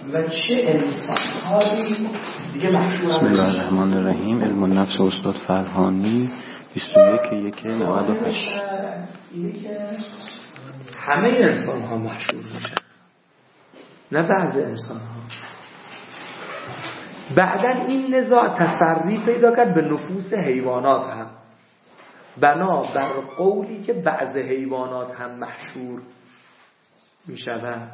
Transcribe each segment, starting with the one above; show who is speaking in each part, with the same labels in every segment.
Speaker 1: و چه انسان‌هایی دیگه محشور
Speaker 2: بسم الله الرحمن الرحیم. علم النفس استاد فرهانی 21/1/98.
Speaker 1: همه انسان‌ها محشور میشن، نه بعض انسان‌ها. بعدن این نزاع تسری پیدا کرد به نفوس حیوانات هم، بنا بر قولی که بعض حیوانات هم محشور میشوند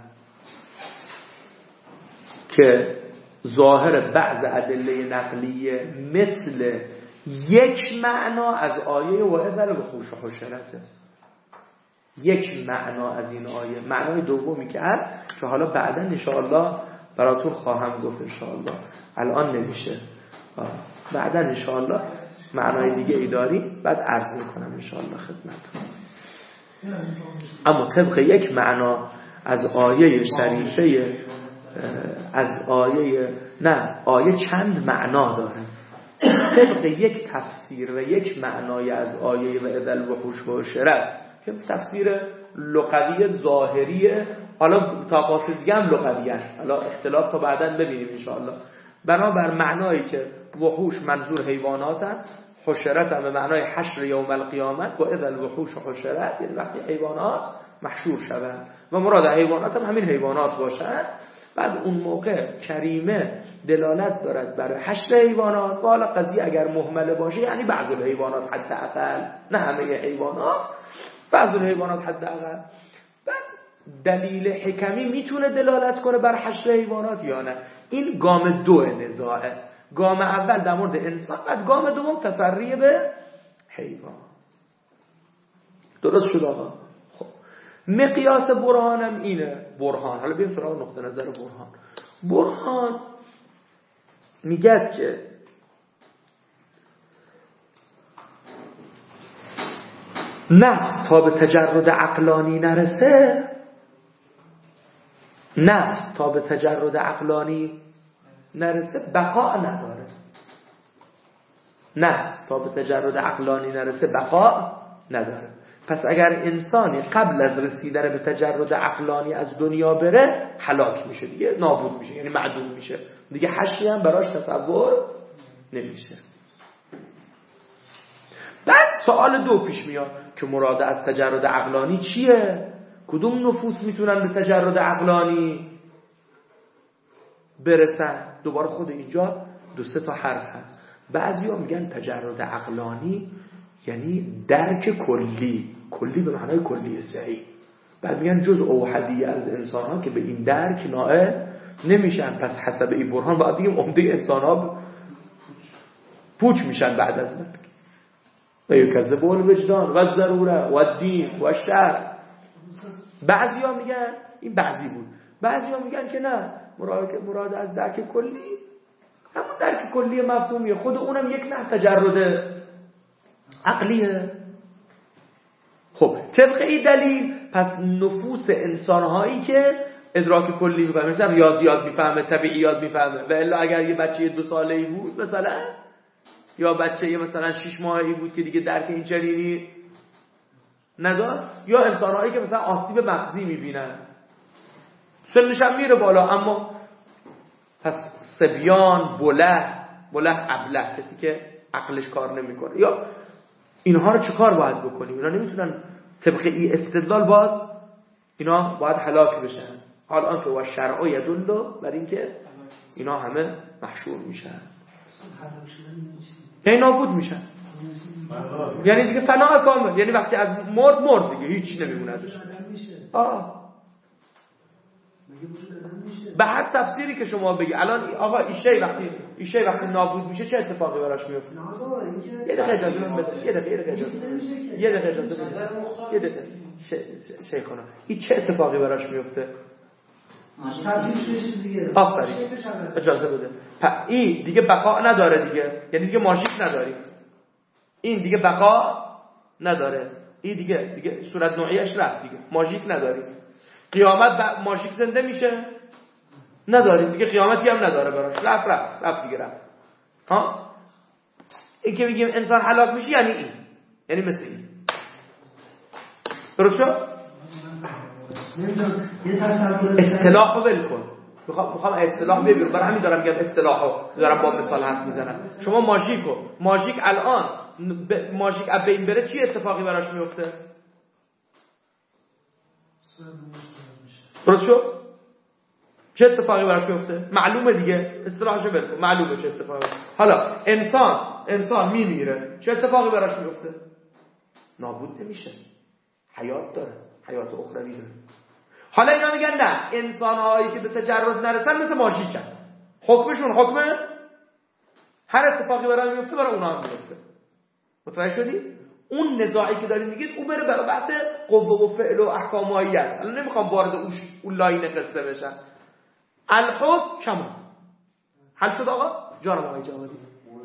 Speaker 1: که ظاهر بعض ادله نقلیه مثل یک معنا از آیه وَإِذَا الْوُحُوشُ حُشِرَتْ، یک معنا از این آیه. معنای دومی که هست که حالا بعدا انشاءالله براتون خواهم گفت، انشاءالله الان نمیشه، بعدا انشاءالله معنای دیگه ای داریم بعد عرض میکنم انشاءالله خدمتتون. اما طبق یک معنا از آیه شریفه، از آیه چند معنا داره. طبق یک تفسیر و یک معنای از آیه وَإِذَا الْوُحُوشُ حُشِرَتْ که تفسیر لغوی ظاهریه، حالا تفاسیر دیگه هم لغویه، حالا اختلاف تا بعداً ببینیم انشاءالله. بنابر معنایی که وحوش منظور حیواناتن، حشرت هم به معنای حشر یوم القیامت و اذا الوحوش حشرت، یعنی وقتی حیوانات محشور شوند و مراد حیوانات هم همین حیوانات باشند. بعد اون موقع کریمه دلالت دارد برای حشر حیوانات و حالا قضیه اگر مهمله باشه یعنی بعض الحیوانات حداقل، نه همه حیوانات، بعض الحیوانات حداقل. بعد دلیل حکمی میتونه دلالت کنه بر حشر حیوانات یا نه. این گام دو نزاعه. گام اول در مورد انسان، بعد گام دوم تسری به حیوان. درست شد آقا؟ خب مقیاس برهانم اینه. برهان، حالا بیایم سراغ نقطه نظر برهان میگه که نفس تا به تجرد عقلانی نرسه، نفس تا به تجرد عقلانی نرسه بقا نداره. نفس تا به تجرد عقلانی نرسه بقا نداره. پس اگر انسانی قبل از رسیدن به تجرد عقلانی از دنیا بره هلاک میشه دیگه، نابود میشه، یعنی معدوم میشه دیگه، حشری هم براش تصور نمیشه. بعد سوال دو پیش میاد که مراد از تجرد عقلانی چیه؟ کدوم نفوس میتونن به تجرد عقلانی برسن؟ دوباره خود اینجا دو سه تا حرف هست. بعضیا میگن تجرد عقلانی یعنی درک کلی به معنای کلی صحیح. بعد میگن جزء اوحدی از انسان ها که به این درک نائل نمیشن، پس حسب این برهان باید دیگه عمده انسان ها پوچ میشن بعد از مرگ. و یکذب الوجدان و الضروره و الدین و الشرع. بعضیا میگن این بعضی بود، بعضیا میگن که نه، مراد از درک کلی همون درک کلی مفهومیه، خود اونم یک نه تجرد عقلیه. خب طبق این دلیل پس نفوس انسانهایی که ادراک کلی میفهمه، مثلا ریاضیات میفهمه، طبیعیات میفهمه، و الا اگر یه بچه 2 ساله‌ای بود مثلا، یا بچه مثلا 6 ماهه‌ای بود که دیگه درک این چنینی نداشت، یا انسانهایی که مثلا آسیب مغزی میبینن سنش هم میره بالا، اما پس سبیان، بله ابله، کسی که عقلش کار نمیکنه، یا اینها رو چه کار باید بکنیم؟ اینا نمیتونن طبق این استدلال باز اینا باید هلاک بشن، حال آن که و شرع یدل بر این که اینا همه محشور میشن، یعنی نابود میشن، یعنی دیگه فنا کامل، یعنی وقتی از مرد دیگه هیچی نمیمونه ازش. به هر تفسیری که شما بگی الان آقا این شی وقتی نابود میشه چه اتفاقی براش میفته؟ یه دقیقه اجازه بده، یه دقیقه اجازه بده شیخونا، این چه اتفاقی براش میفته؟ آفرین، اجازه بده. این دیگه بقا نداره دیگه، یعنی دیگه ماژیک نداری، این دیگه بقا نداره، این دیگه صورت نوعیش رفت دیگه، ماژیک نداری. قیامت ماژیک زنده میشه؟ نداریم دیگه، قیامتی هم نداره براش، رفت دیگه رفت. ها این که میگیم انسان هلاک میشه یعنی این، یعنی مثل این. درست شد؟ اصطلاح رو ول کن، میخوام اصطلاح بگیرم، برای همین دارم میگم اصطلاحو دارم با مثال حرف میزنم. شما ماژیک الان ماژیک از بین بره چی اتفاقی براش میفته؟ درست شد؟ چه اتفاقی براش میفته؟ معلومه دیگه، اصطلاحشو بگو، معلومه چه اتفاقی. حالا انسان میمیره، چه اتفاقی براش میفته؟ نابود نمیشه، حیات داره، حیات اخروی داره. حالا اینا میگن نه، انسان‌هایی که به تجرد نرسن مثل ماژیکن، حکمشون حکمه هر اتفاقی برای میفته برای اونها هم میفته. متوجه شدی؟ اون نزاعی که داریم میگید اون بره برای بحث قوه و فعل و احکام ماهیت. الان نمیخوام وارد اون لاین قصه بشم. الحکم کما حل شد آقا؟ جانم آقای جوادی.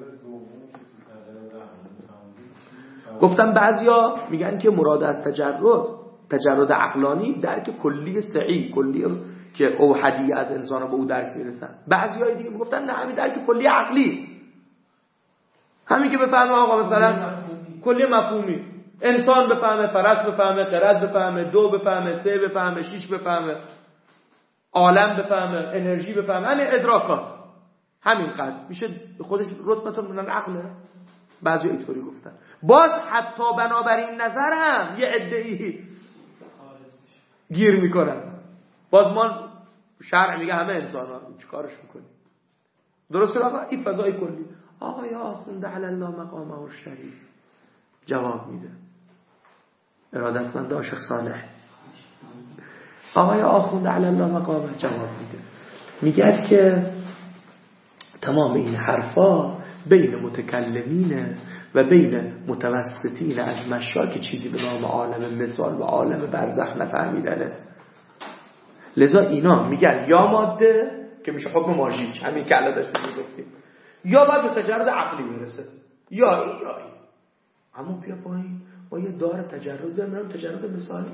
Speaker 1: گفتم بعضیا میگن که مراد از تجرد عقلانی درک کلی سعی، کلی که اوحدی از انسان به او درک میرسن. بعضیای دیگه میگفتن نه، همین درک کلی عقلی، همین که بفهمه آقا مثلا کلی مفهومی، انسان بفهمه، فرس بفهمه، قرد بفهمه، 2 بفهمه، 3 بفهمه، 6 بفهمه، عالم بفهمه، انرژی بفهمه، همین ادراکات، همین قدر میشه خودش رتبه من عقله. بعضی اینطوری گفتن. باز حتی بنابراین نظر هم یه عده‌ای گیر میکنن. باز ما شرع میگه همه انسان‌ها چیکارش میکنیم؟ درست شد آقا؟ این فضای کلی. آقا یا آخونده علی الله مقامه الشریف جواب میده. ارادتمند شیخ صالح. آقا یا آخونده علی الله مقامه جواب میده. میگه که تمام این حرفا بین متکلمین و بین متوسطین از مشاک چیزی به نام عالم مثال و عالم برزخ نفهمیدنه. لذا اینا میگن یا ماده که میشه حکم ماژیک، همین که الان داشتیم میگفتیم، یا باید به تجرد عقلی برسه، یا این. اما بیا با یه دار تجرد دارم، تجرد مثالی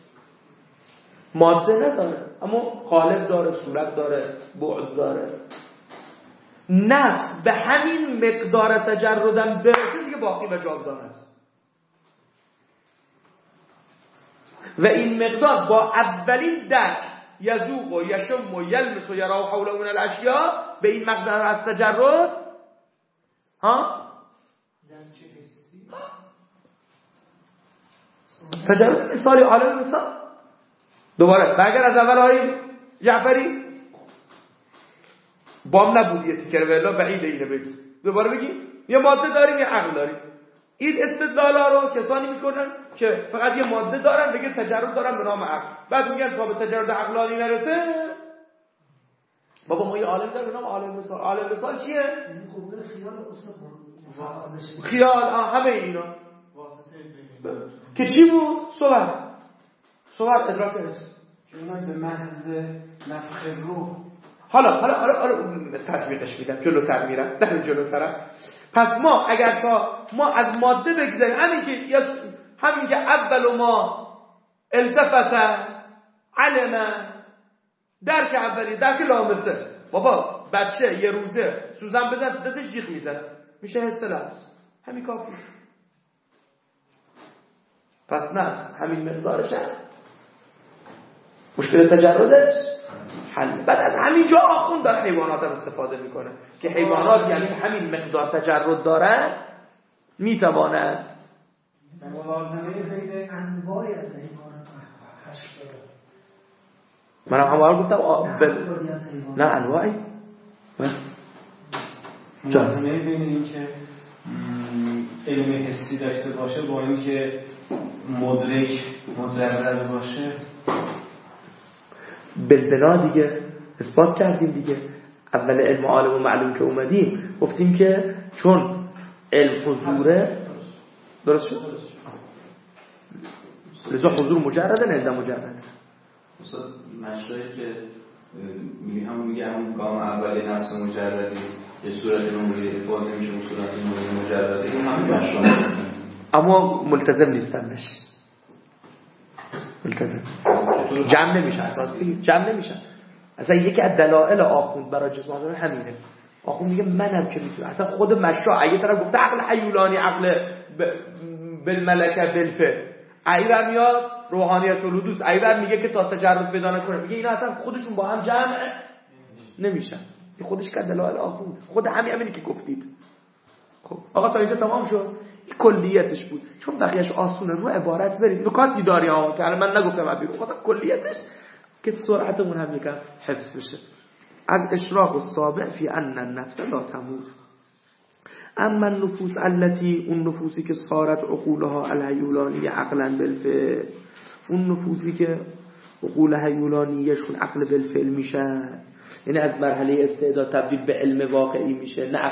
Speaker 1: ماده نداره اما قالب داره، صورت داره، بعد داره. نفس به همین مقدار تجردم برسه دیگه باقی و جاودانه است. و این مقدار با اولین درک یذوق و یشم و یلمس و یرا حول من الاشیاء به این مقدار از تجرد تجرد مثالی عالم مثال. دوباره اگر از اول آیه جعفری بام نبود یه تیکر ولا بعید اینه بگی، دوباره بگی یه ماده داریم یه عقل داریم. این استدلالا رو کسانی میکنن که فقط یه ماده دارن دیگه تجرد دارن به نام عقل، بعد میگن تا به تجرد عقلانی نرسه بابا ما یه عالم داریم به نام عالم مثال. عالم مثال چیه؟ خیال همه اینا که چی بود؟ صور ادراک است
Speaker 3: چون به محض نفخ روح.
Speaker 1: حالا تطبیقش میدم، جلوتر میرم، در جلوترم. پس ما اگر ما از ماده بگذاریم، همین که اول ما التفت علم درک اولی، درک لامسه. بابا بچه یه روزه سوزن بزن تو دستش جیغ میزنه، میشه حس لمس، همین کافی. پس نفس همین مقدارشه، مشکل تجردش حل. بعد از همینجا آخوند در حیوانات هم استفاده میکنه که حیوانات یعنی همین مقدار تجرد دارن میتوانند
Speaker 3: ملازمه خیلی انواعی از حیوانات حشر
Speaker 1: من
Speaker 3: داره.
Speaker 1: همواره گفتم نه انواعی
Speaker 3: ملازمه بین این که علم حسی داشته باشه با این که مدرک مجرد باشه
Speaker 1: بالبنا دیگه اثبات کردیم دیگه. اول علم عالم و معلوم که اومدیم گفتیم که چون علم حضوره، درست شد؟ لذا حضور مجرده نه علم مجرده.
Speaker 2: مثلا مشروعی که میگه همون گام اولی نفس مجردی یه صورت نوری بازی میشه اون صورت نوری مجردی، این همون مشروع
Speaker 1: اما ملتزم نیستنش، ملتزم جمع نمیشن، اساسی جمع نمیشن. اصلا یکی از دلایل آخوند برای جسمانی همینه. آخوند میگه منم که میتونم، اصلا خود مشروع اگه طرف گفته عقل حیولانی، عقل بالملکه بالفعل، ایور میاد روحانیت الحدوث، ایور میگه که تا تجرد پیدا نکنه، میگه اینا اصلا خودشون با هم جمع نمیشن. این خودش که دلایل آخوند، خود همینی که گفتید. خب آقا تا اینجا تمام شد. این کلیتش بود. چون بقیه‌اش آسونه، رو عبارت برید. نکاتی داری ها که من نگفتم ابی، خب کلیتش که سرعتمون هم یکم حفظ بشه. از اشراق السابع فی ان النفس لا تموت. اما النفوس التي، اون نفوسی که صارت عقولها الهیولانی عقلا بالفعل، اون نفوسی که عقول هیولانیشون عقل بالفعل میشه، یعنی از مرحله استعداد تبدیل به علم واقعی میشه، نه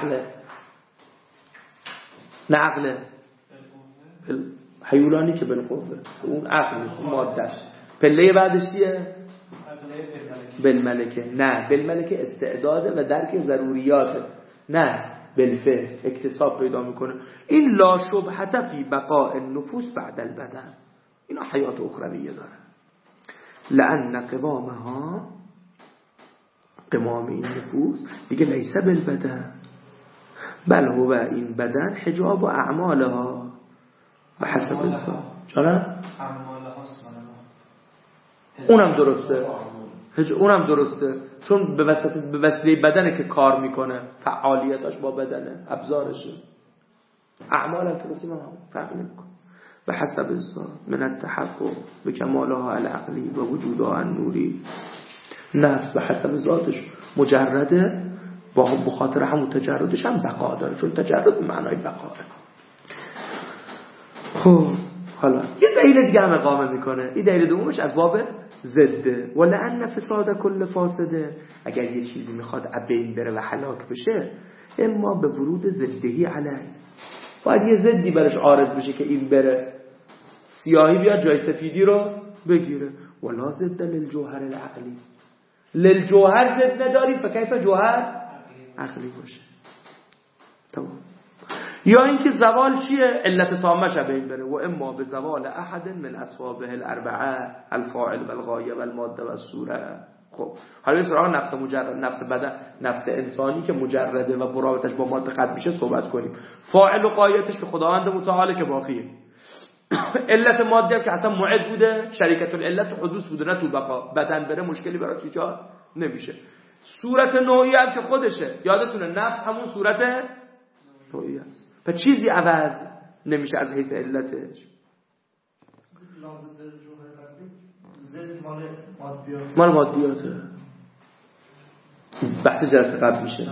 Speaker 1: عقل هیولانی که بالقوه، اون عقل مادهش. پله بعدش چیه؟ بالملکه. نه بالملکه استعداده و درک ضروریاته، نه بالفعل اکتساب پیدا میکنه. این لا شبهه فی بقاء النفوس بعد البدن، اینا حیات اخرویه داره. لأن قوامها، قوام این نفوس دیگه لیس بالبدن بل هو این بدن حجاب و اعمالها و حسب الزام. چرا؟ اونم درسته چون به وسیله بدنه که کار میکنه، فعالیتاش با بدنه، ابزارشه. اعمال هم که گفتیم فرق نمیکنه. و حسب الزام من التحقق به کمالها العقلی و وجودها النوری. نفس به حسب ذاتش مجرده، با بخاطر همون تجردش هم بقا داره، چون تجرد به معنای بقاه. خب حالا یه دلیل دیگه هم اقامه میکنه. این دلیل دومش از باب ضده. ولأن فساد کل فاسده، اگر یه چیزی میخواد بین بره و هلاک بشه، اما به ورود ضدهی علیه، باید یه ضدی برش عارض بشه که این بره، سیاهی بیاد جای سفیدی رو بگیره. ولا ضد للجوهر العقلی، للجوهر ضد نداری، فکیف جوهر عقلی باشه. تمام. یا اینکه زوال چیه؟ علت تامه شه بین بره. و اما به زوال احد من اسبابه الاربعه الفاعل و الغایه و الماده و الصوره. خب حالا سراغ نفس مجرد، نفس بدن، نفس انسانی که مجرده و برابطش با ماده قد میشه صحبت کنیم. فاعل و غایتش به خداوند متعال که باقیه. علت ماده که اصلا معد بوده، شریکت العلت حدوث بوده، نه تو بقا. بدن بره مشکلی براش ایجاد نمیشه. صورت نوعی هم که خودشه، یادتونه نفس همون صورت نوعی است. پس چیزی عوض نمیشه از حیث علتش.
Speaker 4: لازم در جوهر قلبی زد مال
Speaker 1: مال مادیاته. بحث جلسه قبل میشه.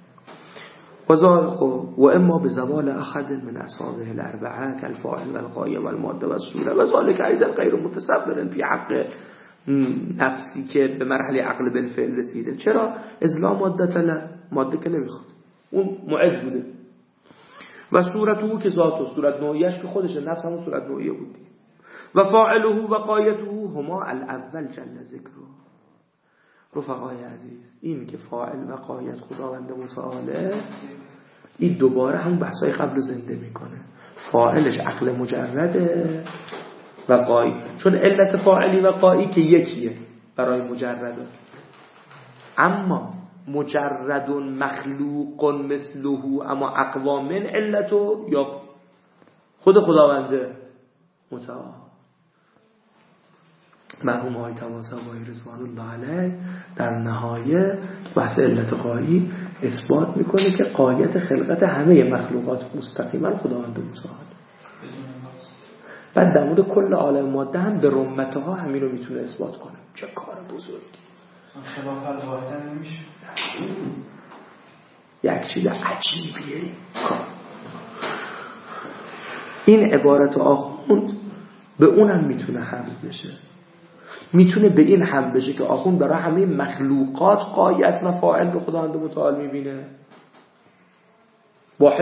Speaker 1: و اما به زوال احد من اصحابه الاربعه كالفاعل والغایه والماده والصوره و ذلك ايضا غیر متصور فی حق نفسی که به مرحله عقل بالفعل رسیده. چرا؟ ازلا ماده که نمیخواد، اون معد بوده. و صورته که ذاته، صورت نوعیش که خودشه، نفس همون صورت نوعیه بود. و فاعله و قایته هما الاول جل ذکره. رفقای عزیز، این که فاعل و قایت خداوند متعاله، این دوباره هم بحثای قبل زنده میکنه. فاعلش عقل مجرده و قایی، چون علت فاعلی و قایی که یکیه برای مجرده. اما مجرد مخلوق مثله، اما اقوا من علتو یا خود خداونده متعال. مرحوم آقای طباطبایی رضوان الله علیه در نهایه بحث علت قایی اثبات میکنه که قایت خلقت همه مخلوقات مستقیما خداوند متعال. بعد در مورد کل عالم ماده هم به رمتها همین رو میتونه اثبات کنه. چه کار بزرگی.
Speaker 3: خلاف الواحد نمیشه.
Speaker 1: یک چیز عجیبیه کار. این عبارت آخوند به اونم میتونه حمل بشه. میتونه به این حمل بشه که آخوند برای همه مخلوقات قایت و فاعل به خداوند متعال میبینه با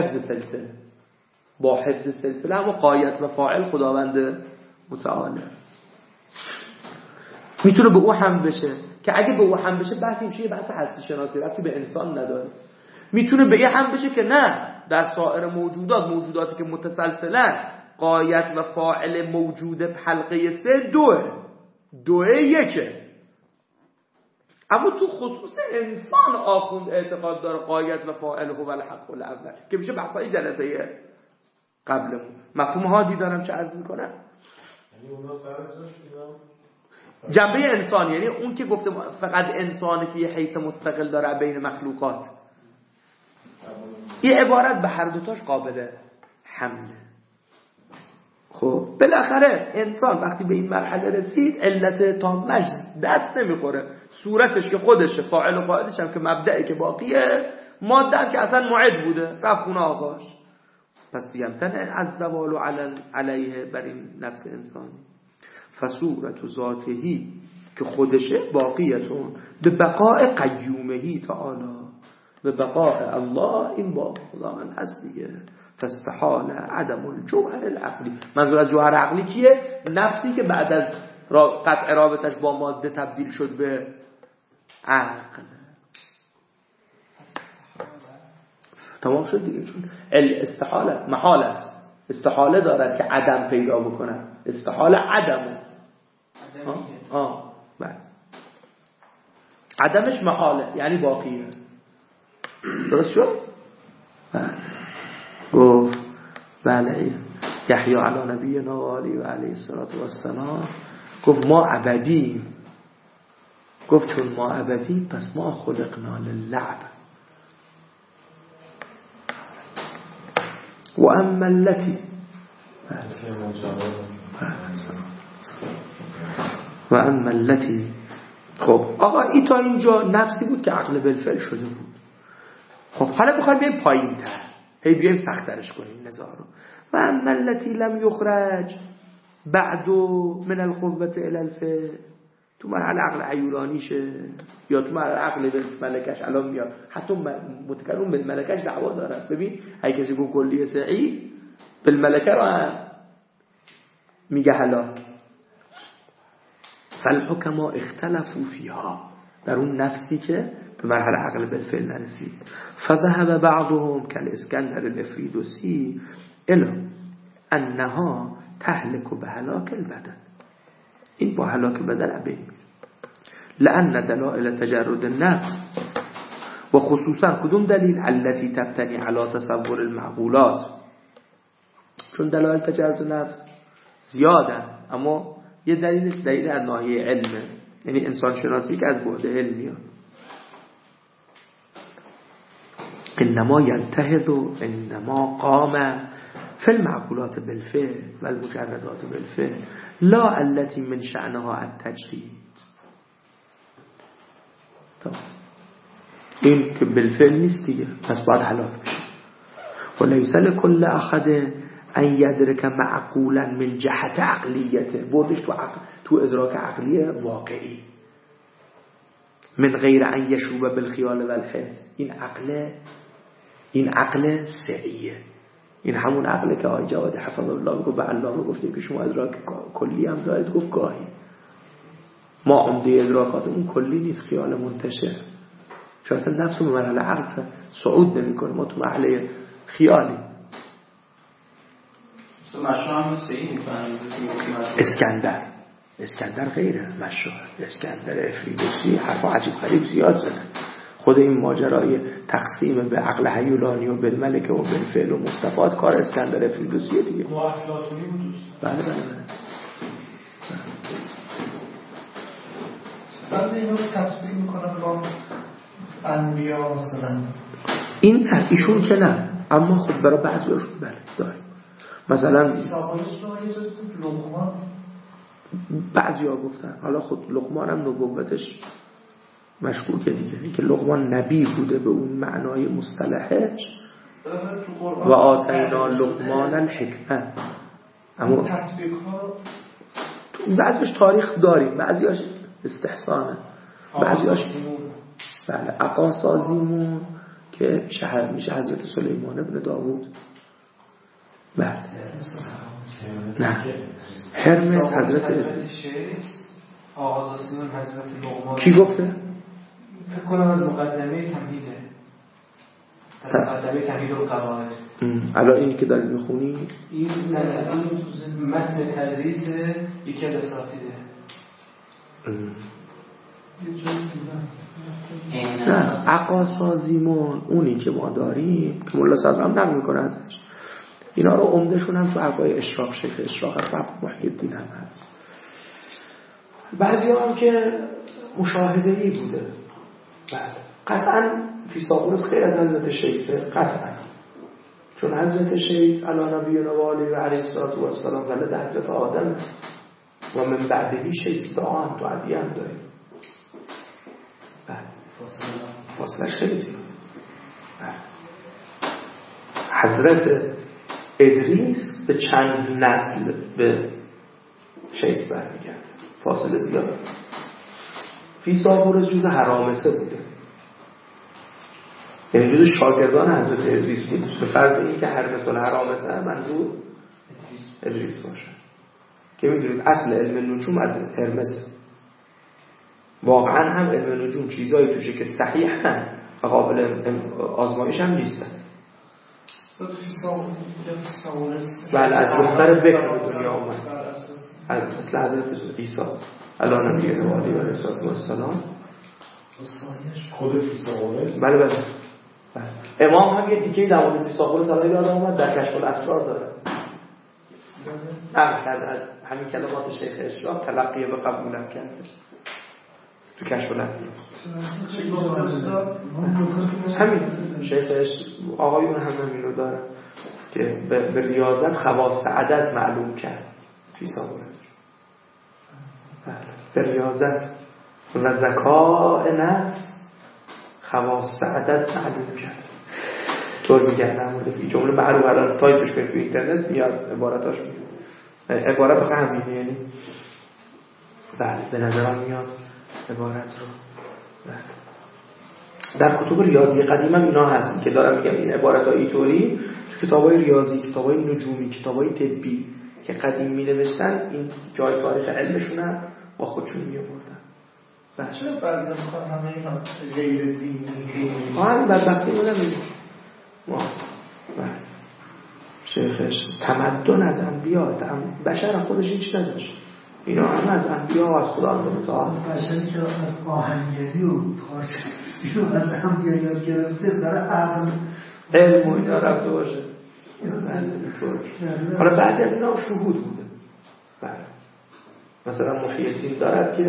Speaker 1: حفظ سلسله، اما قایت و فاعل خداوند متعاله. میتونه به او هم بشه که اگه به او هم بشه بحث این میشه بحث هستی شناسی، ربطی به انسان نداره. میتونه به این هم بشه که نه، در سایر موجوداتی که متسلسلن قایت و فاعل موجود حلقه 3 دوه یکه، اما تو خصوص انسان آخوند اعتقاد داره قایت و فاعل هو الحق الاول که میشه بحثای جلسه قبلمون. مفهوم هادی دارم چه عرض میکنم؟
Speaker 4: یعنی اونا سرشون
Speaker 1: جنبه انسان، یعنی اون که گفته فقط انسانه که یه حیث مستقل داره بین مخلوقات. این عبارت به هر دوتاش قابل حمله. خب بالاخره انسان وقتی به این مرحله رسید علت تامش دست نمیخوره، صورتش که خودشه، فاعل و قائلش هم که مبدعی که باقیه، ماده هم که اصلا معد بوده رفت خونه آقاش. پس یمتنع از زوال علیه بر این نفس انسانی. فصورت ذاتهی که خودشه باقیتون به بقاء قیومهی تعالی، به بقاء الله، این با خدا من هست دیگه. فاستحال عدم الجوهر العقلی. منظور از جوهر عقلی کیه؟ نفسی که بعد از قطع رابطش با ماده تبدیل شد به عقل. تمام شد دیگه. چون الاستحاله محال است، استحاله دارد که عدم پیدا بکنه، استحاله عدمه. بله. عدمش محاله یعنی باقیه. درست شد؟ گفت بله یحیی علی نبینا و علی و علیه السلام گفت ما ابدیم. گفت چون ما ابدیم پس ما خلقنا للعب. و اما التي و اما التي. خب آقا این تا اینجا نفسی بود که عقل بالفعل شده بود. خب حالا بخوایم بیایم پایین تر، هی بیایم سخترش کنیم نزاع رو. و اما التي لم یخرج بعد من القوة الى الفعل، تو مرحله عقل عیولانیشه یا تو مرحله عقل ملکش الان میاد. حتی متکلم بالملکش دعوا داره. ببین هی کسی گفت کلیه سعی بالملکه رو هم میگه هلاک. فالحکما اختلفوا فیها، در اون نفسی که به مرحله عقل بالفعل نرسید. فذهب بعضهم كالاسكندر الافریدوسی الى انها تهلك بهلاك البدن. این با هلاک بدن عبید میره. لأن دلائل تجرد النفس و خصوصا کدوم دلیل؟ التي تبتني على تصور المعقولات. چون دلائل تجرد النفس زیادن، اما یه دلیلش دلیل از ناحیه علمه، یعنی انسان شناسی که از بعد علمیه. انما ينتهض انما قام في المعقولات بالفعل والمجردات بالفعل لا التي من شأنها التجدید. این که بالفعل نیست دیگه، پس باید هلاک بشه. وليس لكل احد ان يدرك معقولا من جهت عقلیته، بردش تو ادراک عقلی واقعی، من غیر ان يشوب بالخیال والحس. این عقل سعیه، این همون عقله که آقای جواد حفظه الله گفت به علامه گفتیم که شما ادراک کلی هم دارید. گفت گاهی ما عمده ادراکاتمون کلی نیست، خیال منتشر. چون اصلا نفسمون مرحله عقل صعود نمی کنه، ما تو مرحله خیالی. اسکندر غیره مشروع. اسکندر افریدوسی حرفا عجیب غریب زیاد زدن. خود این ماجرای تقسیم به عقل هیولانی و بالملکه و بالفعل و مصطفات کار اسکندر افریدوسیه دیگه.
Speaker 3: افلاطونی بود.
Speaker 1: بله.
Speaker 4: بعضی اینو تطبیق میکنن با انبیا مثلا.
Speaker 1: این نه، ایشون که نه، اما خب برای بعضیاشون بله داریم. مثلا بعضی ها گفتن، حالا خود لقمان هم نبوتش مشکوکه دیگه، اینکه لقمان نبی بوده به اون معنای مصطلحش و آتینا لقمان الحکمه. اما
Speaker 4: تطبیق ها
Speaker 1: بعضیش تاریخ داریم، بعضیاش استحسانه، بعضیاش بله عقاسازیمون که شهر میشه حضرت سلیمان ابن داوود. بله نه هرمس حضرت
Speaker 3: آغازاسیمون حضرت لقمان.
Speaker 1: کی گفته؟
Speaker 3: فکر کنم از مقدمه تمهیده، مقدمه تمهید و قواعد.
Speaker 1: الان اینی که دارید میخونی
Speaker 3: این متن تدریس یکی از اساتیده.
Speaker 1: نه عقاسازیمون اونی که ما داریم که مولا صدر هم نقل میکنه ازش، اینا رو عمدشون هم تو حرفای اشراق، شیخ اشراق رب محی الدین هم هست. بعضی هم که مشاهده‌ای بوده. بله قطعا فیثاغورس خیر از حضرت شیسه، قطعا، چون حضرت شیس علی نبینا و آله و علیه السلام ولد حضرت آدم و من بعدهی شیس دعا تو عدی هم داریم. بله فاصلش خیلی زیاد. حضرت ادریس به چند نسل به شیس برمیگرده، فاصله زیاد. فیثاغورس جز هرامسه بوده، یعنی جز شاگردان حضرت ادریس بود، به فرض این که هرمس و هرامسه منظور ادریس باشه، که میدونید اصل علم نجوم از هرمس. واقعا هم علم نجوم چیزایی توشه که صحیح هم و قابل آزمایش هم نیستن. بله از دختر ذکر به دنیا آمد، مثل حضرت عیسی علی نبینا و آله و السلام.
Speaker 5: خود فیثاغورس
Speaker 1: بله بله. امام هم یه تیکه‌ای در مورد فیثاغورس الان یاد اومد در کشف الاسرار داره. از همین کلمات شیخ اشراق تلقی به قبولم کرده تو کشف الاسرار. همین شیخ آقایون هم همین رو داره که به ریاضت خواص عدد معلوم کرد فیثاغورس. به ریاضت و ذکاء نفس خواص عدد معلوم کرد. طور میگن نموده این جمله معروف الان تایپش کنید تو اینترنت میاد عبارتاش میاد، عبارت رو همینه. یعنی بله به نظرم میاد عبارت رو در کتب ریاضی قدیم هم اینا هست که دارم میگم این عبارت ها اینطوری تو کتابای ریاضی، کتابای نجومی، کتابای طبی که قدیم می نوشتن این جای تاریخ علمشون هم با خودشون می آوردن.
Speaker 4: چرا بعضی میخوان همه اینا غیر دینی
Speaker 1: همین بدبختی رو نمیدیم ما. شیخش تمدن از انبیا، بشر خودش هیچ نداشت، اینا همه از انبیا و از خدا متعال.
Speaker 6: بشری که از آهنگری و پارچه از انبیا یاد گرفته برای عقل
Speaker 1: علم و اینا رفته باشه. حالا بعضی از اینا شهود بوده. بله مثلا محی الدین دارد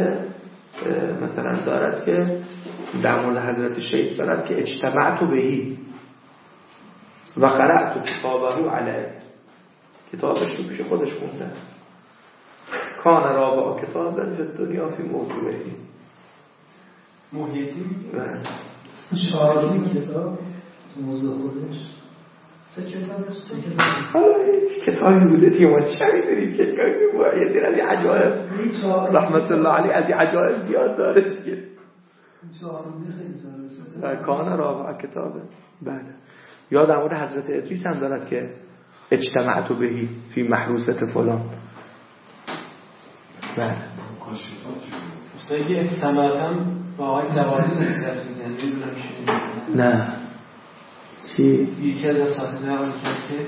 Speaker 1: که در مورد حضرت شیس دارد که اجتمعت بهی و قرأت کتابه علیه، کتابش رو پیش خودش خونده. کان رابع کتاب در دنیا فی موضوعی
Speaker 3: محی الدین
Speaker 6: چهارمین کتاب موضوع خودش
Speaker 1: کتابی بوده دیگه ما چه میدونی که محی الدین از این عجایب رحمت الله علیه از این عجایب بیاد داره دیگه. کان رابع کتابه. بله یا در مورد حضرت ادریس هم دارد که اجتمعت بهی فی محروست فلان. بله
Speaker 3: استادی اجتماعات هم با آقای جوادی نسیت میدن میدونم چی
Speaker 1: نه چی؟
Speaker 3: یکی از اساتیده هم کرد که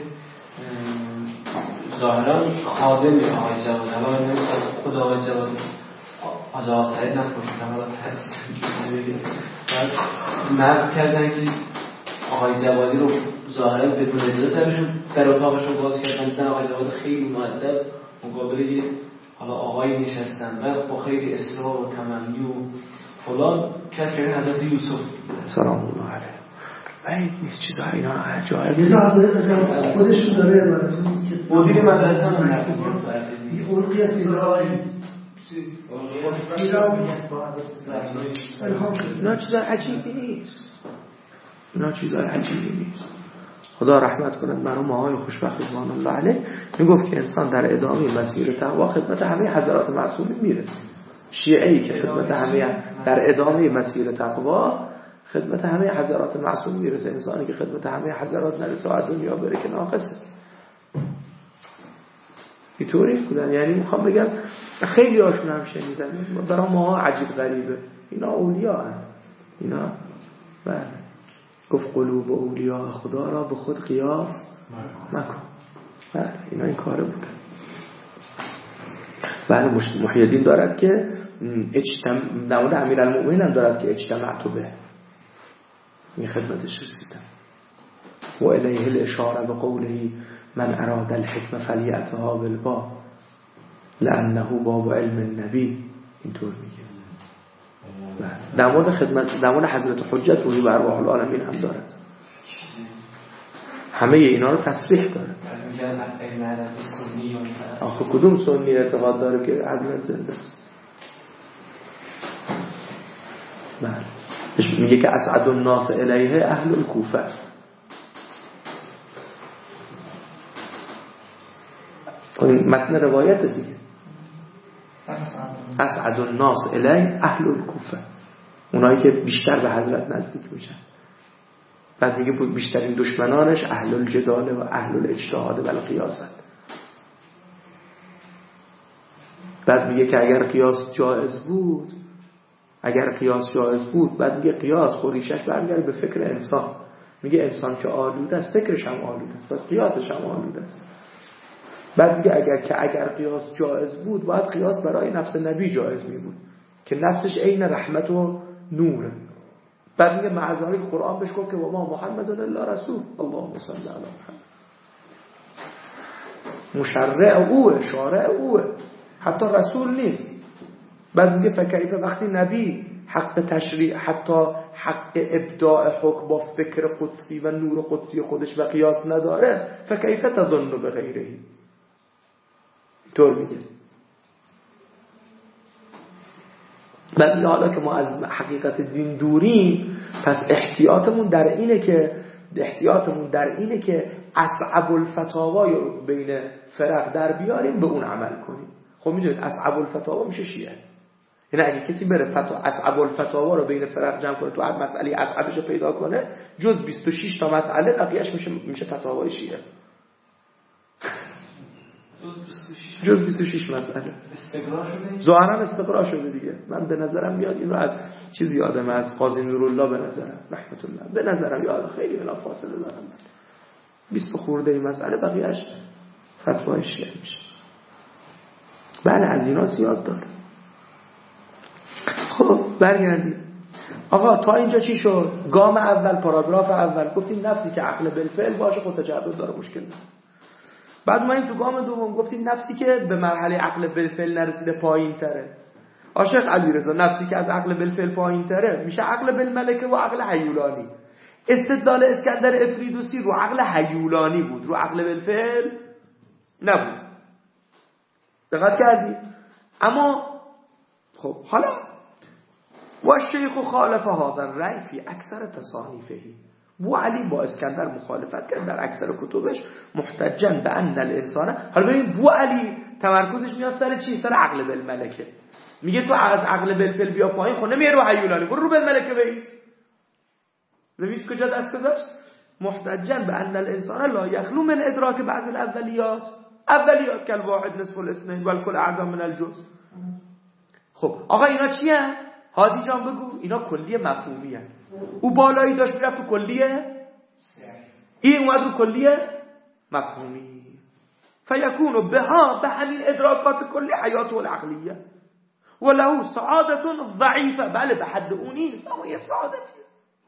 Speaker 3: ظاهرا خادم آقای جوادی حالا خود آقای جوادی از آقای سعید نپرسیدم حالا مرد کردن که آقای جوادی رو ظاهرا بدون اجازه در اتاقش رو باز کردن، دیدن آقای جوادی خیلی مؤدب مقابل یه حالا آقای نشستن و با خیلی اصرار و تمنی و فلان کرد که حضرت یوسف
Speaker 1: سلام الله علیه بعید نیست چیزا اینا عجایب
Speaker 6: خودشون داره
Speaker 3: مدیر مدرسه هم رفت
Speaker 6: یه اولقیت دیداری
Speaker 1: اینا چیزا عجیبی نیست. خدا رحمت کند مرحوم آقای خوشبخت رضوان الله علیه میگفت که انسان در ادامه مسیر تقوا خدمت همه حضرات معصومین میرسه. شیعه‌ای که خدمت همه در ادامه مسیر تقوا خدمت همه حضرات معصوم میرسه، انسانی که خدمت همه حضرات نرسه و دنیا بره که ناقصه. اینطوری بودن. یعنی میخوام بگم خیلی هاشون هم شنیدن برای ما عجیب غریبه اینا اولیاء هستند. اینا بله گفت قلوب اولیاء خدا را به خود قیاس مکن. بله اینا این کاره بودن. بله محی الدین دارد که نمود امیرالمؤمنین هم دارد که اجتمعت به این خدمتش رسیدن. و الیه الاشاره به قوله من اراد الحکمه فلیأتها بالباب لانه باب علم النبی اینطور میگه. در مورد خدمت، در مورد حضرت حجت روحی و ارواح العالمین هم دارد. همه اینا رو تصریح داره. آخه کدوم سنی اعتقاد داره که حضرت زنده است؟ بله، میگه که اسعد الناس الیه اهل الکوفه. این متن روایت دیگه، اسعد الناس الیه اهل الکوفه، اونایی که بیشتر به حضرت نزدیک میشن. بعد میگه بیشترین دشمنانش اهل الجدال و اهل الاجتهاد و القیاست. بعد میگه که اگر قیاس جایز بود، بعد میگه قیاس خودیشش برمیگرده به فکر انسان. میگه انسان که آلوده است فکرش هم آلوده است، پس قیاسش هم آلوده است. بعد میگه اگر قیاس جایز بود، باید قیاس برای نفس نبی جایز می بود که نفسش عین رحمت و نوره. بعد میگه معذاری قرآن بهش گفت که و ما محمد الا رسول، اللهم صل علی محمد. مشرع اوه، شارع اوه، حتی رسول نیست. بعد میگه فکیف وقتی نبی حق تشریع، حتی حق ابداع حکم با فکر قدسی و نور قدسی خودش و قیاس نداره، فکیف تظن بغیره. طور میگه. بعد حالا که ما از حقیقت دین دوریم، پس احتیاطمون در اینه که اصعب الفتاوی رو بین فرق در بیاریم، به اون عمل کنیم. خب میدونید اصعب الفتاوی میشه شیعه. یعنی اگه کسی بره اصعب الفتاوی رو بین فرق جمع کنه، تو هر مسئله اصعبش رو پیدا کنه، جز 26 تا مسئله بقیه‌اش میشه فتاوای شیعه. جز 26 مسئله ظاهرا استقرار شده دیگه. من به نظرم میاد این رو از چیز یادم، از قاضی نورالله به نظرم رحمت الله، به نظرم یاد خیلی بلا فاصله دارم 20 خورده این مسئله بقیه‌اش فتوای شیعه میشه. بله از اینا زیاد داره. خب برگردیم. آقا تا اینجا چی شد؟ گام اول، پاراگراف اول گفتیم نفسی که عقل بالفعل باشه خود تجربه داره مشکل داره. بعد ما این تو گام دوم گفتیم نفسی که به مرحله عقل بالفعل نرسیده پایین تره. عاشق علیرضا، نفسی که از عقل بالفعل پایین تره میشه عقل بالملکه و عقل هیولانی. استدلال اسکندر افریدوسی رو عقل هیولانی بود، رو عقل بالفعل نبود. دقت کردید؟ اما خب حالا و شیخ خالف هذا الرأی فی اکثر تصانیفه. بو علی با اسکندر مخالفت کرد در اکثر کتبش، محتجاً به ان الانسان. حالا ببین بو علی تمرکزش میاد سر چی؟ سر عقل بالملکه. میگه تو از عقل بالفعل بیا پایین، خب نمیره رو هیولانی، برو رو بالملکه بایست. ببین کجا دست گذاشت؟ محتجاً به ان الانسان لا یخلو من ادراک بعض الاولیات که الواحد نصف الاثنین والکل اعظم من الجزء. خب آقا اینا چی هست؟ هادی جان بگو. اینا کلیه مفهومی هست. او بالایی داشت میرفت تو کلیه، این اومد رو کلیه مفهومی. فیکونو به همین ادراکات کلی حیات العقلیه ولهو سعادت ضعیفه. بله به حد اونی اما یه سعادتی.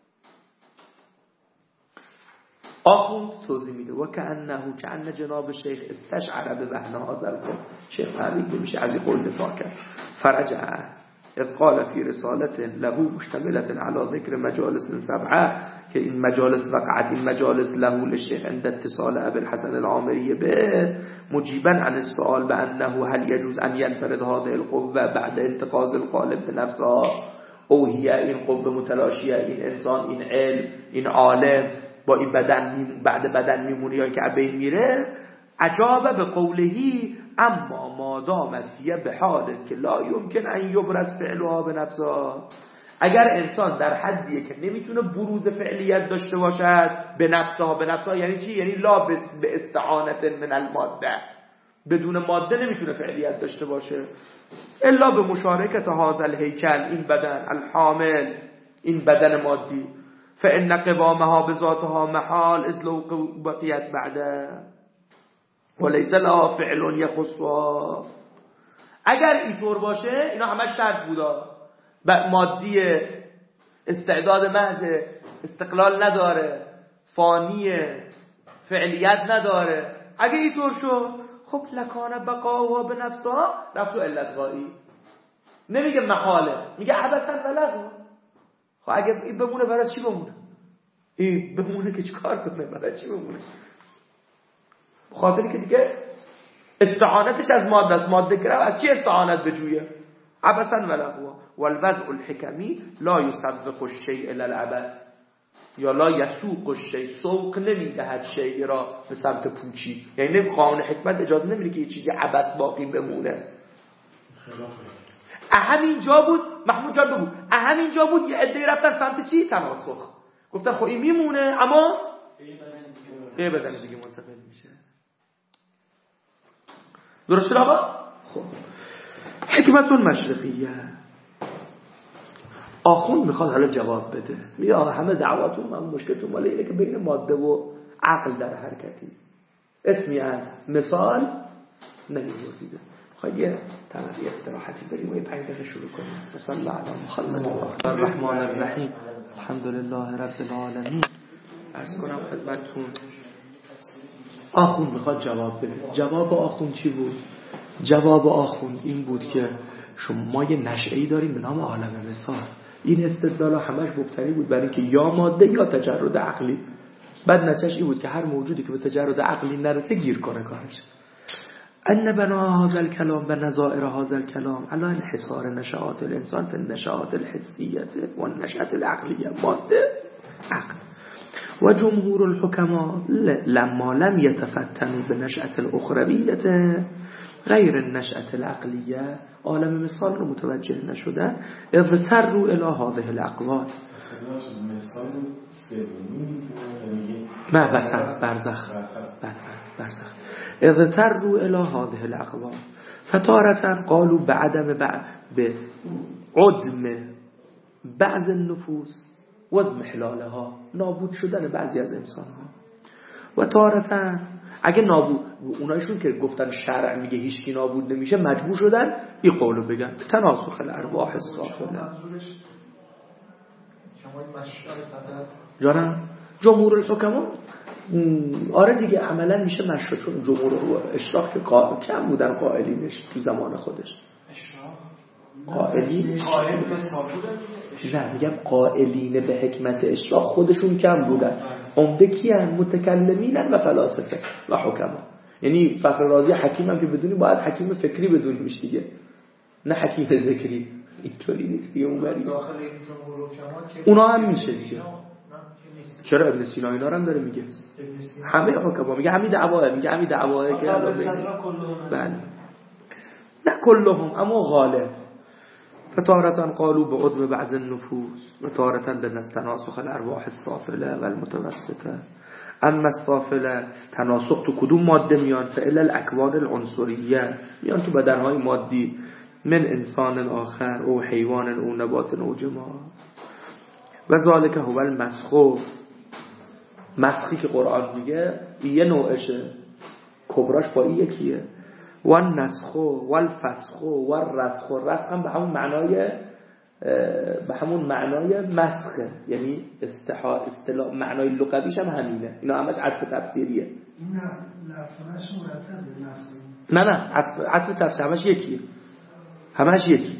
Speaker 1: آخوند توضیح میده و کأن جناب شیخ استشعر به بهنه هازل کن. شیخ تعلیق میشه از این قول دفاع کرد. فرجع اذ قال فی رسالت له مشتملت علی ذکر مجالس سبعه، که این مجالس وقعت این مجالس له للشیخ عند اتصال ابی الحسن العامری به مجیبا عن السؤال بانه هل يجوز ان ينفرد هذه القوه بعد انتقاض القالب بنفسها او هي این قوه متلاشیه، این انسان، این علم، این عالم با این بدن بعد بدن میمونه یا که بین میره. عجاب به قولهی اما ما دامت هی به حالت که لا یمکن ان یبرز فعلها به نفسها. اگر انسان در حدیه که نمیتونه بروز فعلیت داشته باشد به نفسها یعنی چی؟ یعنی لا به استعانت من الماده، بدون ماده نمیتونه فعلیت داشته باشه، الا به مشارکت هذا الهیکل، این بدن الحامل، این بدن مادی. فان قوامها بذاتها محال اذ لو بقیت بعده ولیس لها فعل یخصها. اگر اینطور باشه اینا همش شرط بودا، مادی، استعداد محض، استقلال نداره، فانی، فعلیت نداره. اگه اینطور شد خب لکان بقاها به نفسها رفت و علت غایی. نمیگه محاله، میگه عبثا و لغوا. خب اگه این بمونه برای چی بمونه؟ این بمونه که چیکار کنه؟ برای چی بمونه؟ خاطری که دیگه استعانتش از ماده است. ماده کرا از چی استعانت بجویه؟ عبثا و لغوا. والوضع الحکمی لا یسبق الشیء الا العبث، یا لا یسوق الشیء، سوق نمیدهد شیء را به سمت پوچی. یعنی قانون حکمت اجازه نمیده که یه چیزی عبث باقی بمونه. همینجا بود محمود جان بگو، همینجا بود یه عده رفتن سمت چی؟ تناسخ. گفتن خب این میمونه اما یه بدن دیگه منتقل میشه. درست شد آقا؟ خب حکمت المشرقیه. آخوند میخواد حالا جواب بده، میگه آقا همه دعواتون من مشکلتون مال اینه که بین ماده و عقل در حرکتی، اسمی از مثال نمی‌وردیده. خواهید یه طرفی استراحتی بریم و یه 5 دقیقه شروع کنیم. مثلا الله محمد الرحمن الرحیم الحمدلله رب العالمین. عرض کنم خدمتتون آخوند میخواد جواب بده. جواب آخوند چی بود؟ جواب آخوند این بود که ما یه نشأه‌ای داریم به نام عالم مثال. این استدلال همش مبتنی بود برای اینکه یا ماده یا تجرد عقلی. بعد نتیجهش این بود که هر موجودی که به تجرد عقلی نرسه گیر کنه کارش. ان بنا هذا الكلام و نظائر هذا الكلام على انحصار نشأات الانسان في النشأات الحسية والنشأة العقلية ماده عقل. و جمهور الحكماء لما لم يتفتنوا بنشأة الأخروية غیر النشأة العقلیه، عالم مثال رو متوجه نشدن، اضطروا الى هذه الاقوال. نه برزخ اضطروا الى هذه الاقوال فتارة قالوا بعدم بعدم بعض النفوس و اضمحلالها، نابود شدن بعضی از انسانها. و تارة اگه نابود اونایشون که گفتن شرع میگه هیچکی نابود نمیشه مجبور شدن این قولو بگن تناسخ الارواح الصافله. جانم جمهور الحکما آره دیگه عملا میشه مشروع، چون جمهور اشراق که کم بودن قائلینش تو زمان خودش. قائلین نه میگم قائلین به حکمت اشراق خودشون کم بودن. عمده کیان؟ متکلمین و فلاسفه و حکما. یعنی فخر رازی حکیم هم که بدونی باید حکیم فکری بدونیش دیگه، نه حکیم ذکری. اینطوری نیست دیگه. اونوری
Speaker 4: داخل این جمهور حکما که
Speaker 1: اونا هم میشه دیگه. چرا ابن سینا اینا هم داره میگه؟ همه حکما میگه همین دعواه، میگه همین دعواه که بله نه کلهم اما غالب. فتارة قالوا بعدم بعض النفوس و تارة بتناسخ الارواح الصافله و المتوسطه. اما الصافله تناسخ تو کدوم ماده میان؟ فعل الاکوان العنصریه، میان تو بدنهای مادی، من انسان آخر او حیوان او نبات او جماد. و ذالک هو المسخ، مسخی که قرآن میگه یه نوعشه، کبراش با این یکیه. و النسخ و الفسخ و الرسخ. الرسخ هم به همون معنای مسخه، یعنی اصطلاح معنای لغویش هم همینه. اینا همش عطف تفسیریه.
Speaker 6: این لفظش مرتبه نسخ؟
Speaker 1: نه عطف تفسیر همش یکیه، همش یکیه.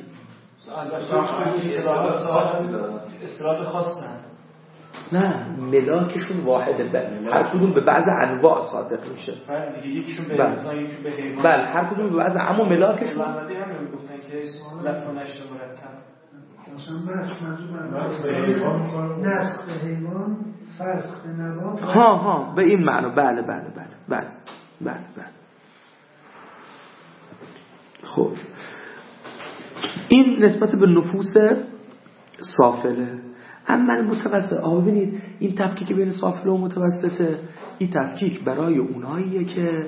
Speaker 3: اصطلاحات خاصه
Speaker 1: نه ملاکشون واحده، هر کدوم به بعض انواع صادق میشه.
Speaker 3: یکیشون به انسان یکیشون به حیوان.
Speaker 1: بله هر کدوم به بعض، اما ملاکشون
Speaker 3: محمدی هم میگفتن که لفظ نشر مرتب
Speaker 6: مثلا نسخ به حیوان، فسخ به نبات.
Speaker 1: ها به این معنی. بله. خب این نسبت به نفوس صافله. اما المتوسط، ببینید این تفکیک بین صافله و متوسطه، این تفکیک برای اوناییه که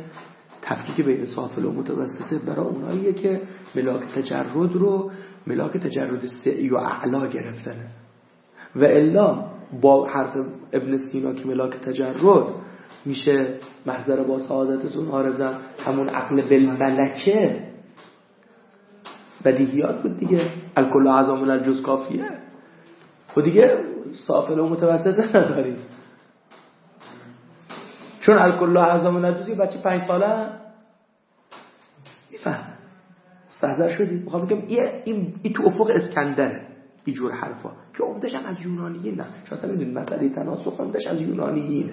Speaker 1: برای اوناییه که ملاک تجرد رو ملاک تجرد سعی و اعلا گرفتنه. و الا با حرف ابن سینا که ملاک تجرد میشه محضر با سعادتتون آرزم همون عقل بالملکه بدیهیات بود دیگه. الکل اعظم الجز کافیه. و دیگه صافله و متوسطه نداریم، چون الکل اعظم الجز بچه 5 ساله میفهم. مستحضر شدی؟ میخوام بگم این تو افق اسکندره اینجور حرفا که عمدش هم از یونانیین. نه شما میدونید مسئله تناسخ عمدش از یونانیینه،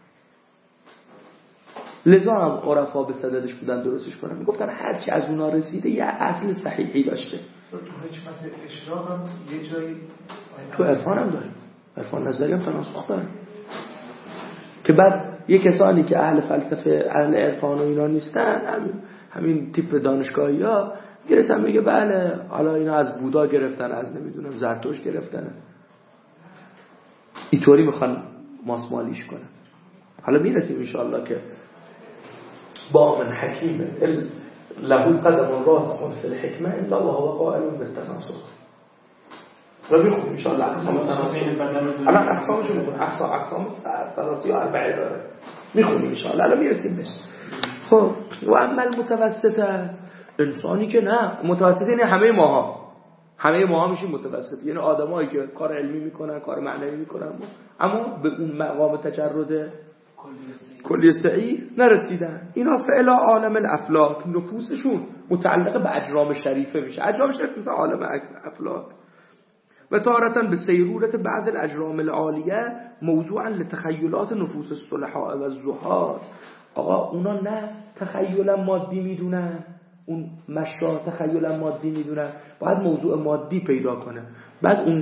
Speaker 1: لذا هم عرفا به صددش بودن درستش کنن، میگفتن هر چی از اونا رسیده یه اصل صحیحی داشته.
Speaker 4: تو حکمت اشراق هم یه جایی
Speaker 1: تو عرفان هم داریم، عرفان نظری هم تناسخ داره که بعد یه کسانی که اهل فلسفه اهل عرفان و اینا نیستن، همین تیپ دانشگاهی ها گرسن میگه بله حالا اینا از بودا گرفتن، از نمیدونم زرتشت گرفتن، اینطوری میخوان ماسمالیش کنن. حالا میرسیم انشاءالله که با من حکیمه له قدم راسخ فی الحکمه الا وهو قائل بالتناسخ. را میخونیم انشاءالله اقسام تناسخ، الان اقسامشو میخونیم، اقسام ثلاثی و اربعه داره، میخونیم انشاءالله الان میرسیم بهش. خب و اما المتوسطه، انسانی که نه متوسطه یعنی همه ماها میشیم متوسط، یعنی آدمایی که کار علمی میکنن، کار معنوی میکنن اما به اون مقام تجرد کلی سعی نرسیدن. اینا فعلا عالم الافلاک، نفوسشون متعلق به اجرام شریفه میشه، اجرام شریف مثل عالم افلاک. و تارتاً به سیرورت بعض الاجرام العالیه موضوعا لتخیلات نفوس الصلحاء و الزهاد. آقا اونا نه تخیل مادی میدونن، اون مشا تخیل مادی میدونن، باید موضوع مادی پیدا کنه. بعد اون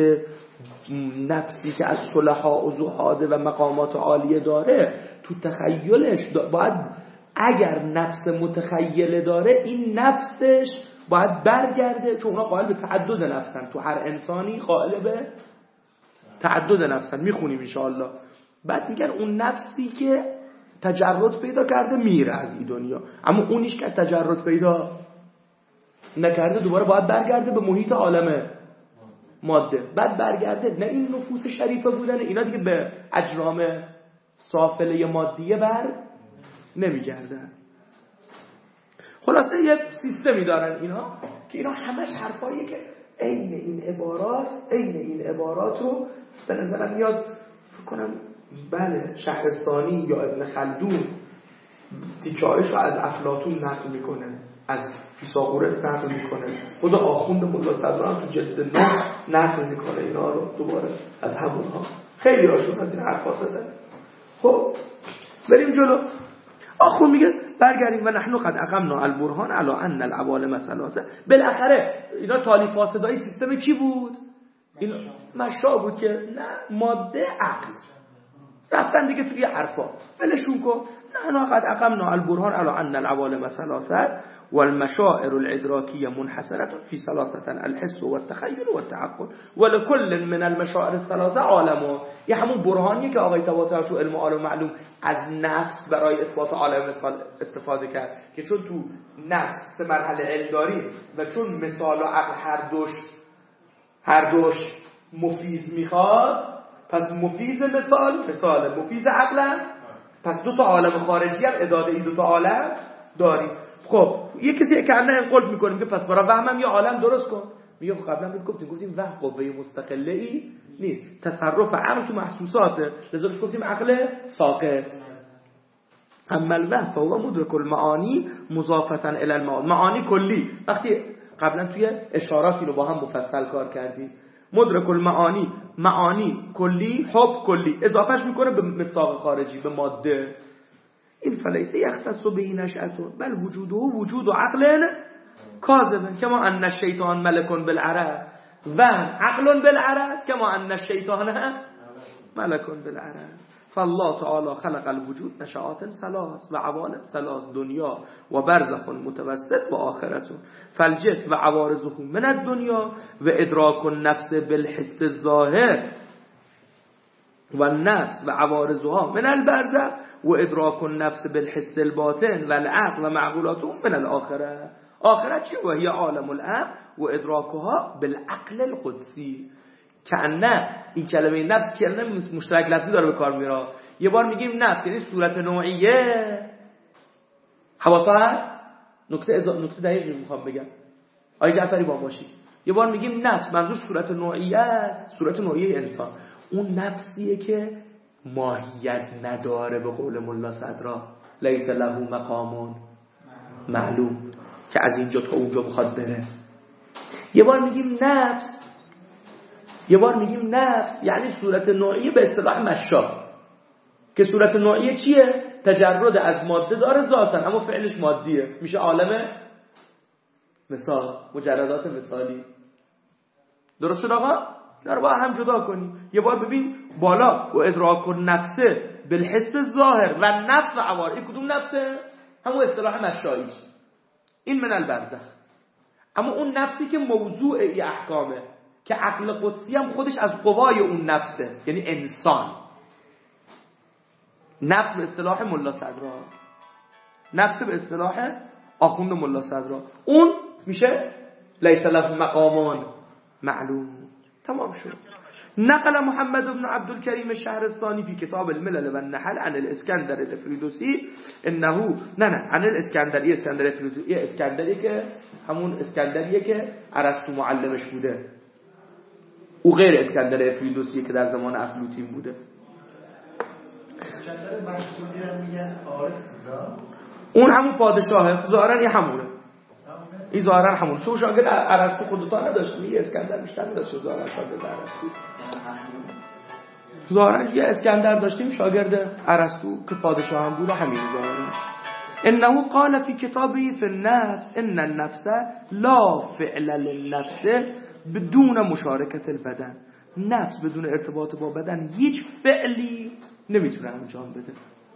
Speaker 1: نفسی که از صلحاء و زهاد و مقامات عالیه داره تو تخیلش باید، اگر نفس متخیل داره این نفسش باید برگرده، چون اونا قائل به تعدد نفسن، تو هر انسانی قائل به تعدد نفسن. میخونیم انشاءالله. بعد میگن اون نفسی که تجرد پیدا کرده میره از این دنیا، اما اونیش که تجرد پیدا نکرده دوباره باید برگرده به محیط عالم ماده، بعد برگرده. نه این نفوس شریفه بودن اینا دیگه به اجرام سافله مادیه بر نمیگردن. خلاصه یه سیستمی دارن اینا که اینا همش حرفاییه که عین این عبارات رو به نظرم میاد، فکر کنم بله شهرستانی یا ابن خلدون تیکه‌هاش رو از افلاطون نقل میکنه، از فیثاغورس نقل میکنه، خود آخوند ملا صدرا هم تو جلد 9 نقل میکنه اینا رو دوباره از همونها. خیلی هاشون از این حرفا زدن. خب بریم جلو. آخوند میگه برگردیم و نحن قد اقمنا البرهان علی ان العوالم ثلاثه. بالاخره اینا تالیف فاسدای سیستم کی بود؟ این مشا بود که نه ماده عقل رفتن دیگه توی حرفا ولشون کن. نحن قد اقمنا البرهان علی ان العوالم ثلاثه والمشاعر الادراكيه منحصره في ثلاثه الحس والتخيل والتعقل ولكل من المشاعر الثلاثه عالم. یه همون برهانیه که آقای طباطبایی تو علم عالم معلوم از نفس برای اثبات عالم مثال استفاده کرد که چون تو نفس مرحله علم داریم و چون مثال و عقل هر دوش مفیز میخواد، پس مفیز مثال مفیز عقل، پس دو تا عالم خارجی هم اداده این دو تا عالم داریم. خب یه کسی که انه انقلب میکنیم که پس برای وهمم یه عالم درست کن. میگه قبلا گفتیم وهم قوه مستقله ای نیست، تصرف عقل تو محسوساته، لذا گفتیم عقل ساقط. اما الوهم فهو مدرک المعانی مضافه الی المعانی، معانی کلی. وقتی قبلا توی اشاراتی رو با هم مفصل کار کردیم، مدرک المعانی معانی کلی، حب کلی، اضافهش میکنه به مصداق خارجی، به ماده. این فلیس یختص به نشأتون بل وجوده وجود عقل کاذب کما ان الشیطان ملک بالعرض و عقل بالعرض کما ان الشیطان ملک بالعرض. فالله تعالی خلق الوجود نشآت ثلاث و عوالم ثلاث، دنیا و برزخ متوسط و آخرت. فالجسم و عوارضه من الدنیا و ادراک النفس بالحس الظاهر و النفس و عوارضها من البرزخ و ادراک النفس بالحس الباطن و العقل و معقولاته من الاخره. آخرت چی؟ و هی عالم الامر و ادراکها بالعقل القدسی. که نه این کلمه نفس کلمه مشترک لفظی داره به کار میره. یه بار میگیم نفس یعنی صورت نوعیه حواسات، نکته دقیقی میخوام بگم آقای جعفری با باشی. یه بار میگیم نفس منظور صورت نوعیه است، صورت نوعیه انسان، اون نفسیه که ماهیت نداره. به قول ملا صدرا لیس له مقام معلوم. که از اینجا تا اونجا بخواد بره. یه بار میگیم نفس یعنی صورت نوعیه به اصطلاح مشا، که صورت نوعیه چیه؟ تجرد از ماده داره ذاتن اما فعلش مادیه، میشه عالم مثال، مجردات مثالی. درست شد آقا؟ در با هم جدا کنیم. یه بار ببین بالا و ادراک نفسه بالحس ظاهر و نفس و عوار، این کدوم نفسه؟ همون اصطلاح مشایی، این من البرزخ. اما اون نفسی که موضوع ای احکامه، که عقل قدسی هم خودش از قوای اون نفسه، یعنی انسان. نفس به اصطلاح ملا صدرا، نفس به اصطلاح آخوند ملا صدرا، اون میشه لیس له مقامان معلوم. تمام شد. نقل محمد بن عبدالکریم شهرستانی في کتاب الملل و النحل عن الاسکندر الفریدوسی انه عن الاسکندری الفریدوسی، اسکندری که همون اسکندریه که ارسطو معلمش بوده، او غیر اسکندر افریدوسی که در زمان افلاطون بوده.
Speaker 6: اسکندر مشهوری هم میگن عارف بوده،
Speaker 1: اون همون پادشاهه، ظاهرا یه همونه، این ظاهرا همون. چون شاگرد ارسطو خودتا نداشت، میگه اسکندر بیشتر نداشت ظاهرا شاگرد ارسطو. ظاهرا یه اسکندر داشتیم شاگرد ارسطو که پادشاه هم بود، همین ظاهرا. انه قال فی کتابی فی النفس ان النفس لا فعل للنفس بدون مشارکت البدن. نفس بدون ارتباط با بدن هیچ فعلی نمیتونه انجام بده،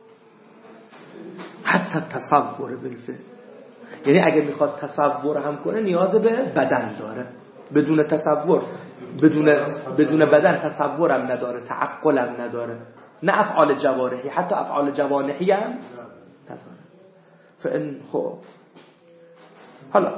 Speaker 1: حتی تصور بالفعل. یعنی اگه میخواد تصور هم کنه نیاز به بدن داره، بدون تصور بدون بدن تصورم نداره، تعقلم نداره، نه افعال جوارحی، حتی افعال جوانحی هم نداره. فان خب حالا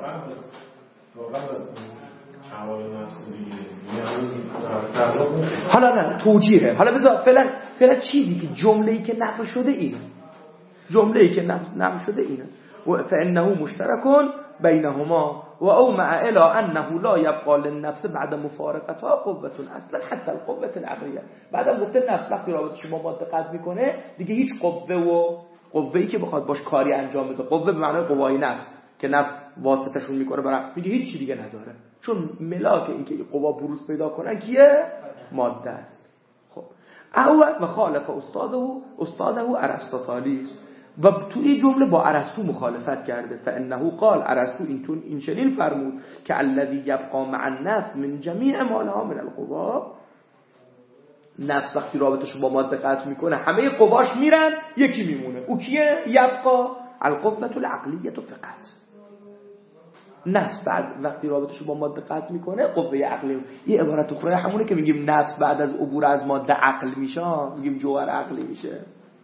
Speaker 1: نه توجیهه. حالا بذار فعلا چیزی که جمله‌ای که نقل شده اینه، جمله‌ای که نقل شده اینه و فانه مشترک بینهما و او مع الى انه لا يبقى للنفس بعد مفارقتها قوه اصلا حتی القوه العقلیه. بعدم گفته نفس وقتی رابطش با ماده قطع میکنه دیگه هیچ قوه‌ای که بخواد باش کاری انجام بده، قوه به معنای قوای نفس که نفس واسطه‌شون میکنه برای میگه هیچ چی دیگه نداره، چون ملاک این که قوا بروز پیدا کنن کیه؟ ماده است. خب اول و خالف استاده ارسطاطالیس، و تو این جمله با ارسطو مخالفت کرده. فانه قال ارسطو این چنین فرمود که الذی یبقى مع النفس من جمیع مالها من القوا، نفس وقتی رابطش با ماده قطع میکنه همه قواش میرن، یکی میمونه. او کیه؟ یبقى القوة العقلیه فقط. نفس بعد وقتی رابطش با ماده قطع میکنه قوه عقلی. یه عبارت اخرى همونه که میگیم نفس بعد از عبور از ماده عقل میشه، میگیم جوهر عقلی میشه.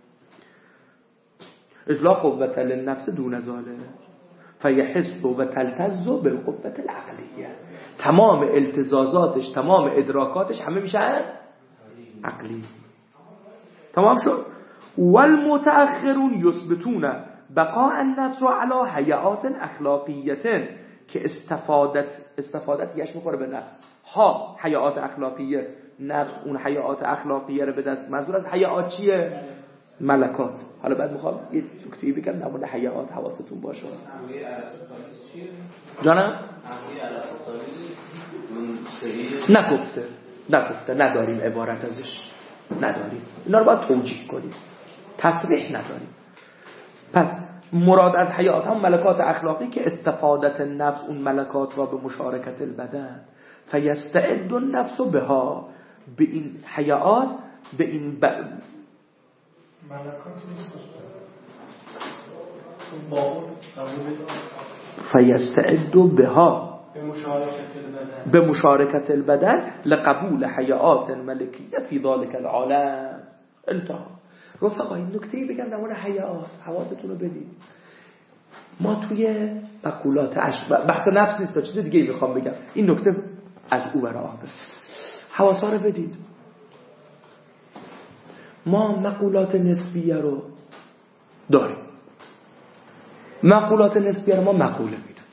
Speaker 1: اطلاق قوة للنفس دون ذاله فیحس و تلتز بالقوة العقلیه. تمام التزازاتش، تمام ادراکاتش همه میشن عقلی. تمام شد. والمتأخرون یثبتون بقاء النفس على حیات اخلاقیه که استفادت یش میخوره به نفس ها حیات اخلاقیه. نفس اون حیات اخلاقیه رو به دست، منظور از حیات چیه؟ ملکات. حالا بعد میخوام یه نکته بگم در مورد حیات، حواستون باشه. جانم نگفته نداریم عبارت ازش، نداریم. اینا رو باید توجیه کنیم، تصریح نداریم. پس مراد از حیات هم ملکات اخلاقی که استفادت نفس اون ملکات را به مشارکت البدن فیستعد النفس بها، به این حیات، به این
Speaker 4: ملکات نیست
Speaker 1: فیستعد بها به مشارکت البدن لقبول حیات ملکیه فی ذلک العالم. انتها. رفقا این نکته‌ای بگم در مورد حیات، حواستون رو بدید. ما توی مقولات بحث نفس نیست، چیز دیگه ای میخوام بگم، این نکته از او برای آبه. حواسا رو بدید. ما مقولات نسبیه رو داریم. مقولات نسبیه رو ما مقوله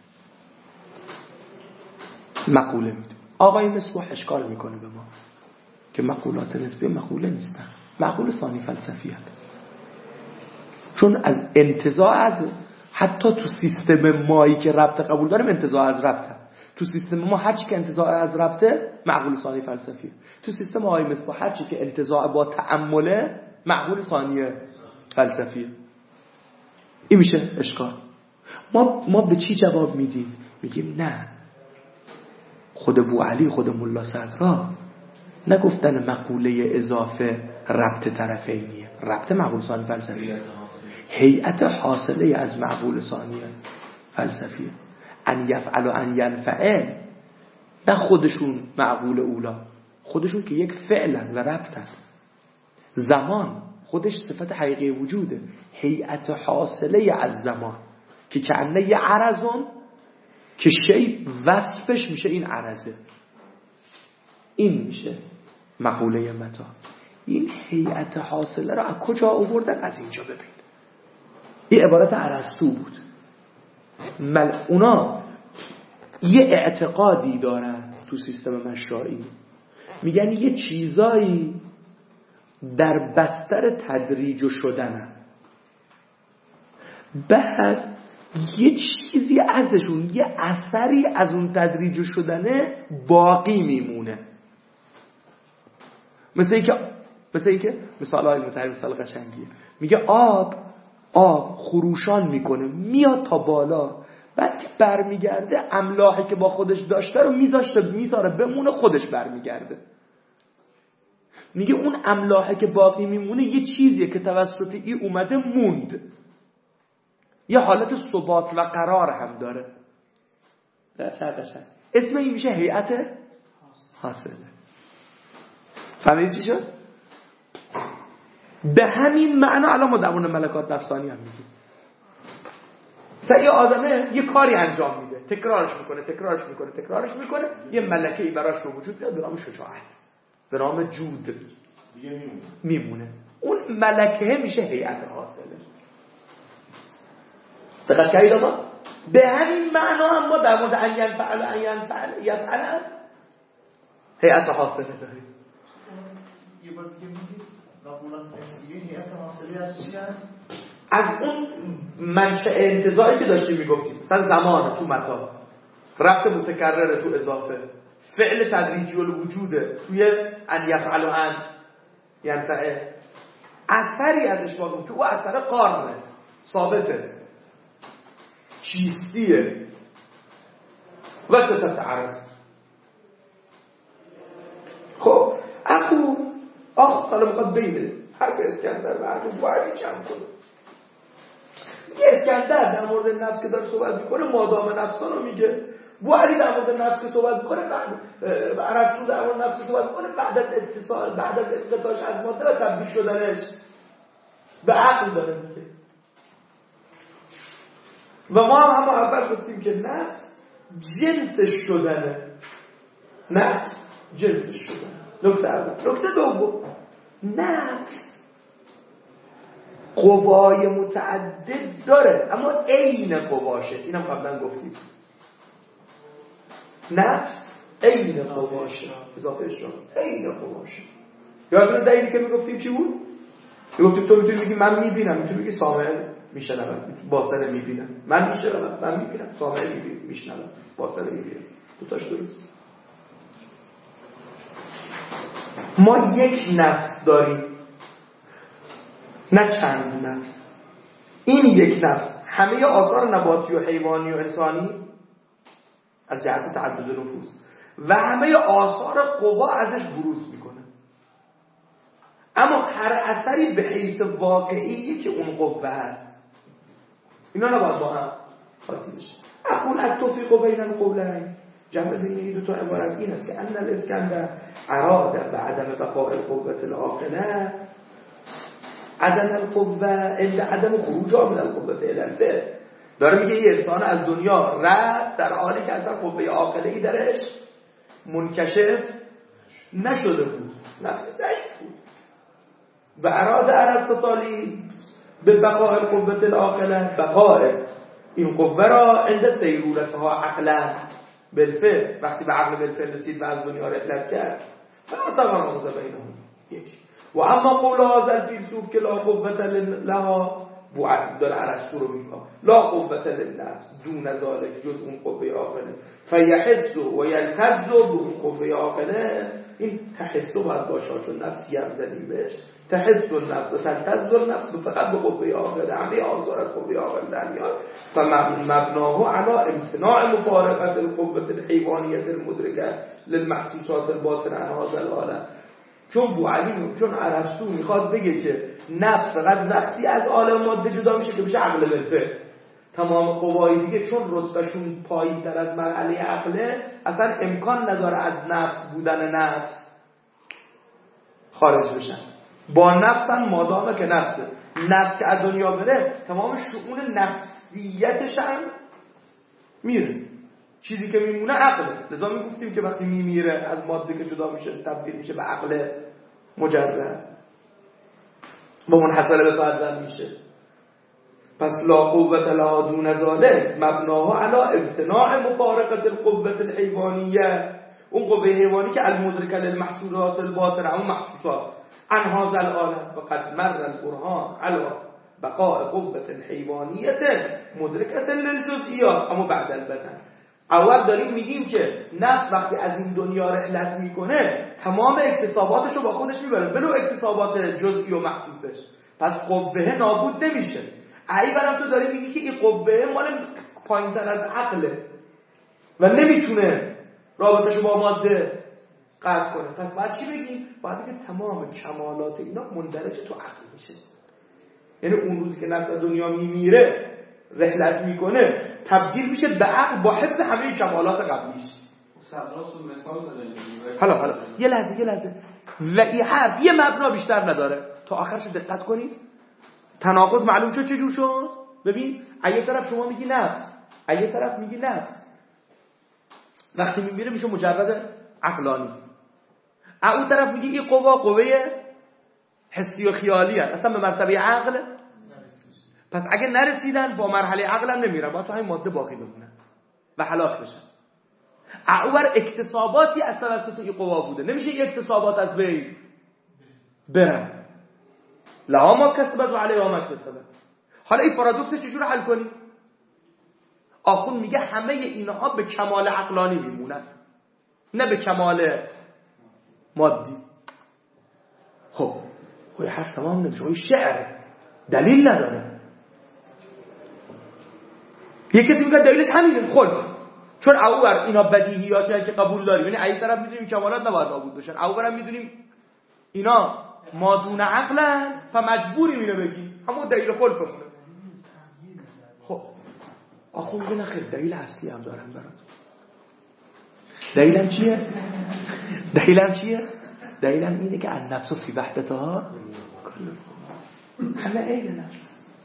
Speaker 1: میدونیم. آقای مصباح اشکال میکنه به ما که مقولات نسبیه مقوله نیستن، مقوله ثانی فلسفی هست. چون از انتزاع از حتی تو سیستم مایی که ربط قبول داریم انتزاع از ربطه. تو سیستم ما هر چی که انتزاع از ربطه معقول ثانی فلسفیه. تو سیستم آقای مصباح هر چی که انتزاع با تأمله معقول ثانی فلسفیه. این میشه اشکال. ما به چی جواب میدیم؟ میگیم نه، خود بوعلی، خود ملا صدرا نگفتن مقوله اضافه ربط طرفینیه. ربط معقول ثانی فلسفیه، هیئت حاصله از معقول ثانی فلسفیه. ان یفعل و ان ینفعل، نه خودشون معقول اولا، خودشون که یک فعلن و ربطن. زمان خودش صفت حقیقی وجوده، هیئت حاصله از زمان که کأنه یه عرضون که شی وصفش میشه این عرضه. این میشه مقوله متا. این هیئت حاصله را از کجا آوردن؟ از اینجا ببین. این عبارت ارسطو بود. اونا یه اعتقادی دارن تو سیستم مشائی، میگن یه چیزایی در بستر تدریج شدنن، بعد یه چیزی ازشون، یه اثری از اون تدریج شدنه باقی میمونه. مثل اینکه مثال های متحر مثال قشنگیه. میگه آب خروشان میکنه میاد تا بالا، بعد که برمیگرده املاحی که با خودش داشته رو میذاره بمونه، خودش برمیگرده. میگه اون املاحی که باقی میمونه یه چیزیه که توسط این اومده موند، یه حالت ثبات و قرار هم داره. اسم این میشه هیئت حاصله. فهمید چی شد؟ به همین معنا الان ما در مورد ملکات نفسانی هم میگیم. یه آدمه یه کاری انجام میده، تکرارش میکنه، یه ملکه‌ای براش به وجود میاد به نام شجاعت، به نام جود، میمونه. اون ملکه میشه هیئت حاصله. دقت کردید آقا؟ به همین معنا هم ما در مورد ان یفعل هیئت حاصله داریم.
Speaker 4: یه بار دیگه میگید مقولات نسبیه هیئت حاصله از چی هست؟
Speaker 1: از اون منشأ انتزاعی که داشتیم میگفتیم، مثلا زمان تو متا، ربط متکرر تو اضافه، فعل تدریجی الوجوده توی ان یفعل و ان ینفعل، اثری ازش باقی، تو او اثر قارنه، ثابته، چیستیه و صفت عرض. خب حالا میخواد بینه حرف اسکندر و حرف بوعلی جمع کنه. میگه اسکندر در مورد نفس که داره صحبت میکنه مادام نفسان رو میگه، بوعلی در مورد نفس که صحبت میکنه، ارسطو در مورد نفس که صحبت میکنه بعد از اتصال، بعد از انقطاعش از ماده و تبدیل شدنش به عقل داره میگه. و ما هم اول گفتیم که نفس جنسش شدنه، نفس جنسش شدنه. نکته اول. نکته دوم، نفس قوای متعدد داره اما عین قواشه. اینم قبلا گفتیم، نفس عین قواشه، اضافه اشتراک عین قواشه. یادتونه دلیلی که میگفتیم چی بود؟ میگفتیم تو میتونی بگی من میبینم، میتونی بگی سامع میشنوم، باصره میبینم، من میشنوم، من میبینم، سامع میشنوم، باصره میبینم. دو تاش درست. ما یک نفس داریم، نه چند نفس. این یک نفس همه آثار نباتی و حیوانی و انسانی از جهت تعدد نفوس و همه آثار قوا ازش بروز میکنه، اما هر اثری به حیث واقعی که اون قوه هست. اینا نباید با هم قاطی بشه. اقول التوفیق بین القولین، جمع بین این دو تا عبارت این است که ان الاسکندر اراد به عدم بقاء القوة العاقله عدم القوه الا عدم خروجها من القوة الى الفعل. داره میگه یه انسان از دنیا رفت در حالی که اصلا قوه عاقله‌ای درش منکشف نشده بود، نفس ضعیف بود. و اراد ارسطاطالی به بقاء القوة العاقله، بقاء این قوه را عند سیرورتها عقلا بالفعل، وقتی به عقل بالفعل رسید و از دنیا رحلت کرد، فاعتقد بینهم یک. و اما قول هذا الفیلسوف که لا قوة لها داره ارسطو رو میگه لا قوت للنفس دون ذلک جز اون قوه عاقله فیحس و یلتز به اون قوه عاقله. این تحس باید باشه چون نفس یه زدیم بهش تحس النفس و تلتز النفس فقط به قوه عاقله همه آثار از قوه عاقله در میاد فمبناه علی امتناع مفارقت القوه الحیوانیه المدرکه للمحسوسات الباطنه عن هذا العالم. چون ارسطو میخواد بگه که نفس فقط وقتی از عالم ماده جدا میشه که بشه عقل بالفعل. تمام قوای دیگه چون رتبهشون پایین‌تر از مرحله عقله اصلا امکان نداره از نفس بودن نفس خارج بشن. با نفسن مادامه که نفس که از دنیا بره تمام شؤون نفسیتش هم میره. چیزی که میمونه عقله. لذا میگفتیم که وقتی میمیره از ماده که جدا میشه تبدیل میشه به عقل مجرد و منحصر به فرد میشه. پس لا قوت لها دون ذلک مبناها علی امتناع مفارقت القوه الحیوانیه. اون قوه حیوانی که المدرکه للمحسوسات الباطنه اون محسوسات عن هذا العالم و قد مر البرهان علی بقاء قوه حیوانیه مدرکه للجزئیات اما بعد البدن. اول داریم میگیم که نفس وقتی از این دنیا رحلت میکنه تمام اکتساباتشو با خودش میبره بلو اکتسابات جزئی و محسوسش. پس قوه نابود نمیشه. ای برام تو داری میگی که این قوه مال پایین‌تر از عقله و نمیتونه رابطه‌شو با ماده قطع کنه. پس باید چی بگیم؟ باید بگیم تمام کمالات اینا مندرج تو عقل میشه. یعنی اون روزی که نفس از دنیا میمیره رحلت میکنه تبدیل میشه به عقل با حفظ همه کمالات قبلیش.
Speaker 2: صدراست و مثال داره.
Speaker 1: حالا یه لحظه و این حرف یه مبنا بیشتر نداره. تا آخرش دقت کنید. تناقض معلوم شد چه جور شد؟ ببین اگه طرف شما میگی نفس اگه طرف میگی نفس وقتی میمیره میشه مجرد عقلانی. اون طرف میگی این قوه حسی و خیالی هست اصلا به مرتبه عقل. پس اگه نرسیدن با مرحله عقل هم نمیرن باید تو همین ماده باقی بمونن و هلاک بشن. اول اکتساباتی از توسط این قوا بوده نمیشه این اکتسابات از بین برن. لها ما کسبت و علیها ما اکتسبت. حالا این پارادوکس چجور حل کنی؟ آخون میگه همه اینها به کمال عقلانی میمونن نه به کمال مادی. خب حرف تمام نمیشه. شعر دلیل نداره. یه کسی میگه دلیلش همینه خلق. چون اوور اینا بدیهیاتی که قبول داریم یعنی این طرف میدونیم کمالات نباید نابود بشن اوورم میدونیم اینا مادون عقلن فمجبوریم اینو بگیم همون دلیل خلقمونه. خب آخون میگه نخیر دلیل اصلی هم دارم برات. دلیلم چیه؟ دلیلم اینه که النفس فی وحدتها همه عین نفس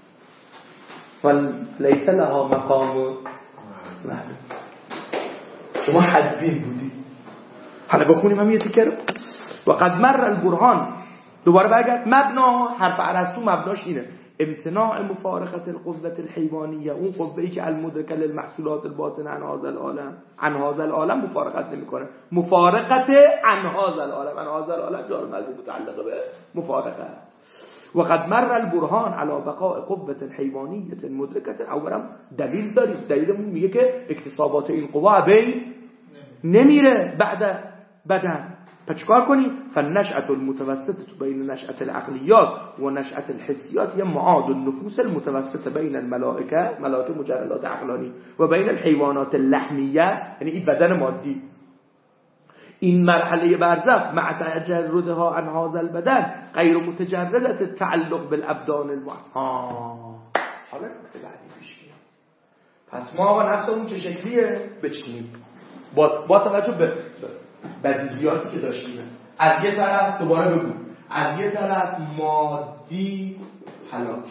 Speaker 1: ولیس لها مقام معلوم. شما حدبین بودی. حالا بخونیم هم یه تیکه رو. و قد مر البرهان دوباره برگرد مبنا حرف ارسطو مبناش اینه امتناع مفارقت القوة الحیوانیه. اون قوه‌ای که المدرکه للمحصولات الباطنه عن هذا العالم مفارقت نمیکنه. مفارقت عن هذا العالم جار مجرور متعلق به مفارقه. و قد مر البرهان علی بقاء قوة حیوانیه مدرکه. اولا دلیل داریم. دلیلمون میگه که اکتسابات این قوا بین نمیره بعد بدن. پس چیکار کنیم؟ فالنشأة المتوسطة بین نشأة العقلیات و نشأة الحسیات هي معاد النفوس المتوسطة بین الملائکه مجردات عقلانی و بین الحیوانات اللحمیه یعنی این بدن مادی. این مرحله برزخ مع تجردها عن هذا البدن غیر متجردة التعلق بالابدان حالا نکته بعدی پیش میاد. پس ما آقا نفسمون چه شکلیه بچینیم با توجه به بدیهیاتی که داشتیم. از یه طرف دوباره بگو از یه طرف مادی هلاک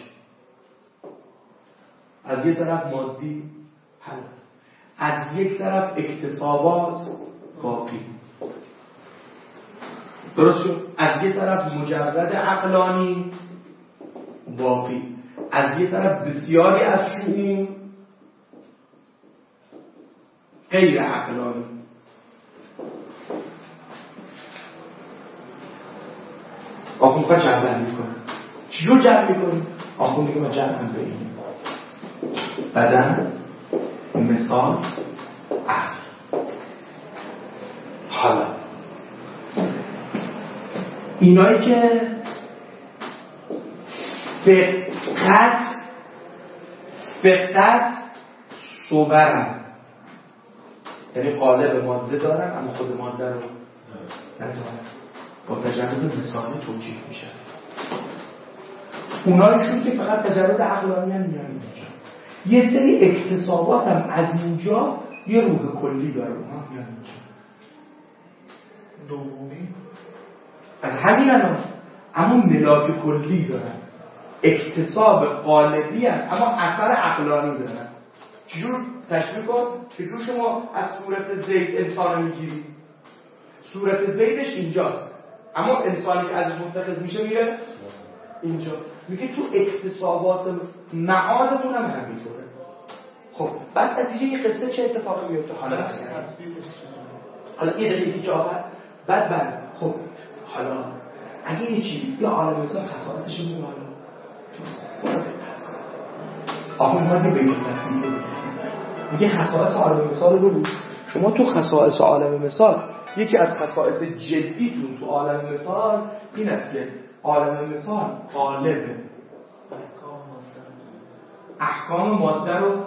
Speaker 1: از یک طرف اکتسابات باقی. درست شد؟ از یک طرف مجرد عقلانی باقی از یک طرف بسیاری از شؤون غیر عقلانی. آخون میخواد جمع بندی کنه. چجور جمع میکنی؟ آخون میگه ما جمع هم بگیم بدن مثال عقل. حالا اینایی که فقط صورن، یعنی قالب ماده دارن اما خود ماده رو ندارن، با تجرد مثالی توجیه میشن. اونایشون که فقط تجرد عقلانی هم میان اینجا. یه سری اکتسابات هم از اینجا یه روح کلی داره، اونها میان اینجا.
Speaker 4: دومی
Speaker 1: از همین الان اما ملاک کلی دارن، اکتساب قالبی هست اما اثر عقلانی دارن. چجور تشبیه کن؟ چجور شما از صورت زید انسان میگیری؟ صورت زیدش اینجاست اما انسانی که ازش متخذ میشه میره اینجا. میگه تو اکتسابات معادمون هم همینطوره. خب بعد نتیجه یه قصه چه اتفاقی میفته؟ حالا یه دقیقه که آخر بعد خب حالا اگه یه چیزی یا عالم مثال خصائصش میگه حالا آخه ما بگیم میگه خصائص عالم مثال رو شما تو خصائص عالم مثال یکی از خصائص جدیتون تو عالم مثال این است که عالم مثال قالب احکام ماده رو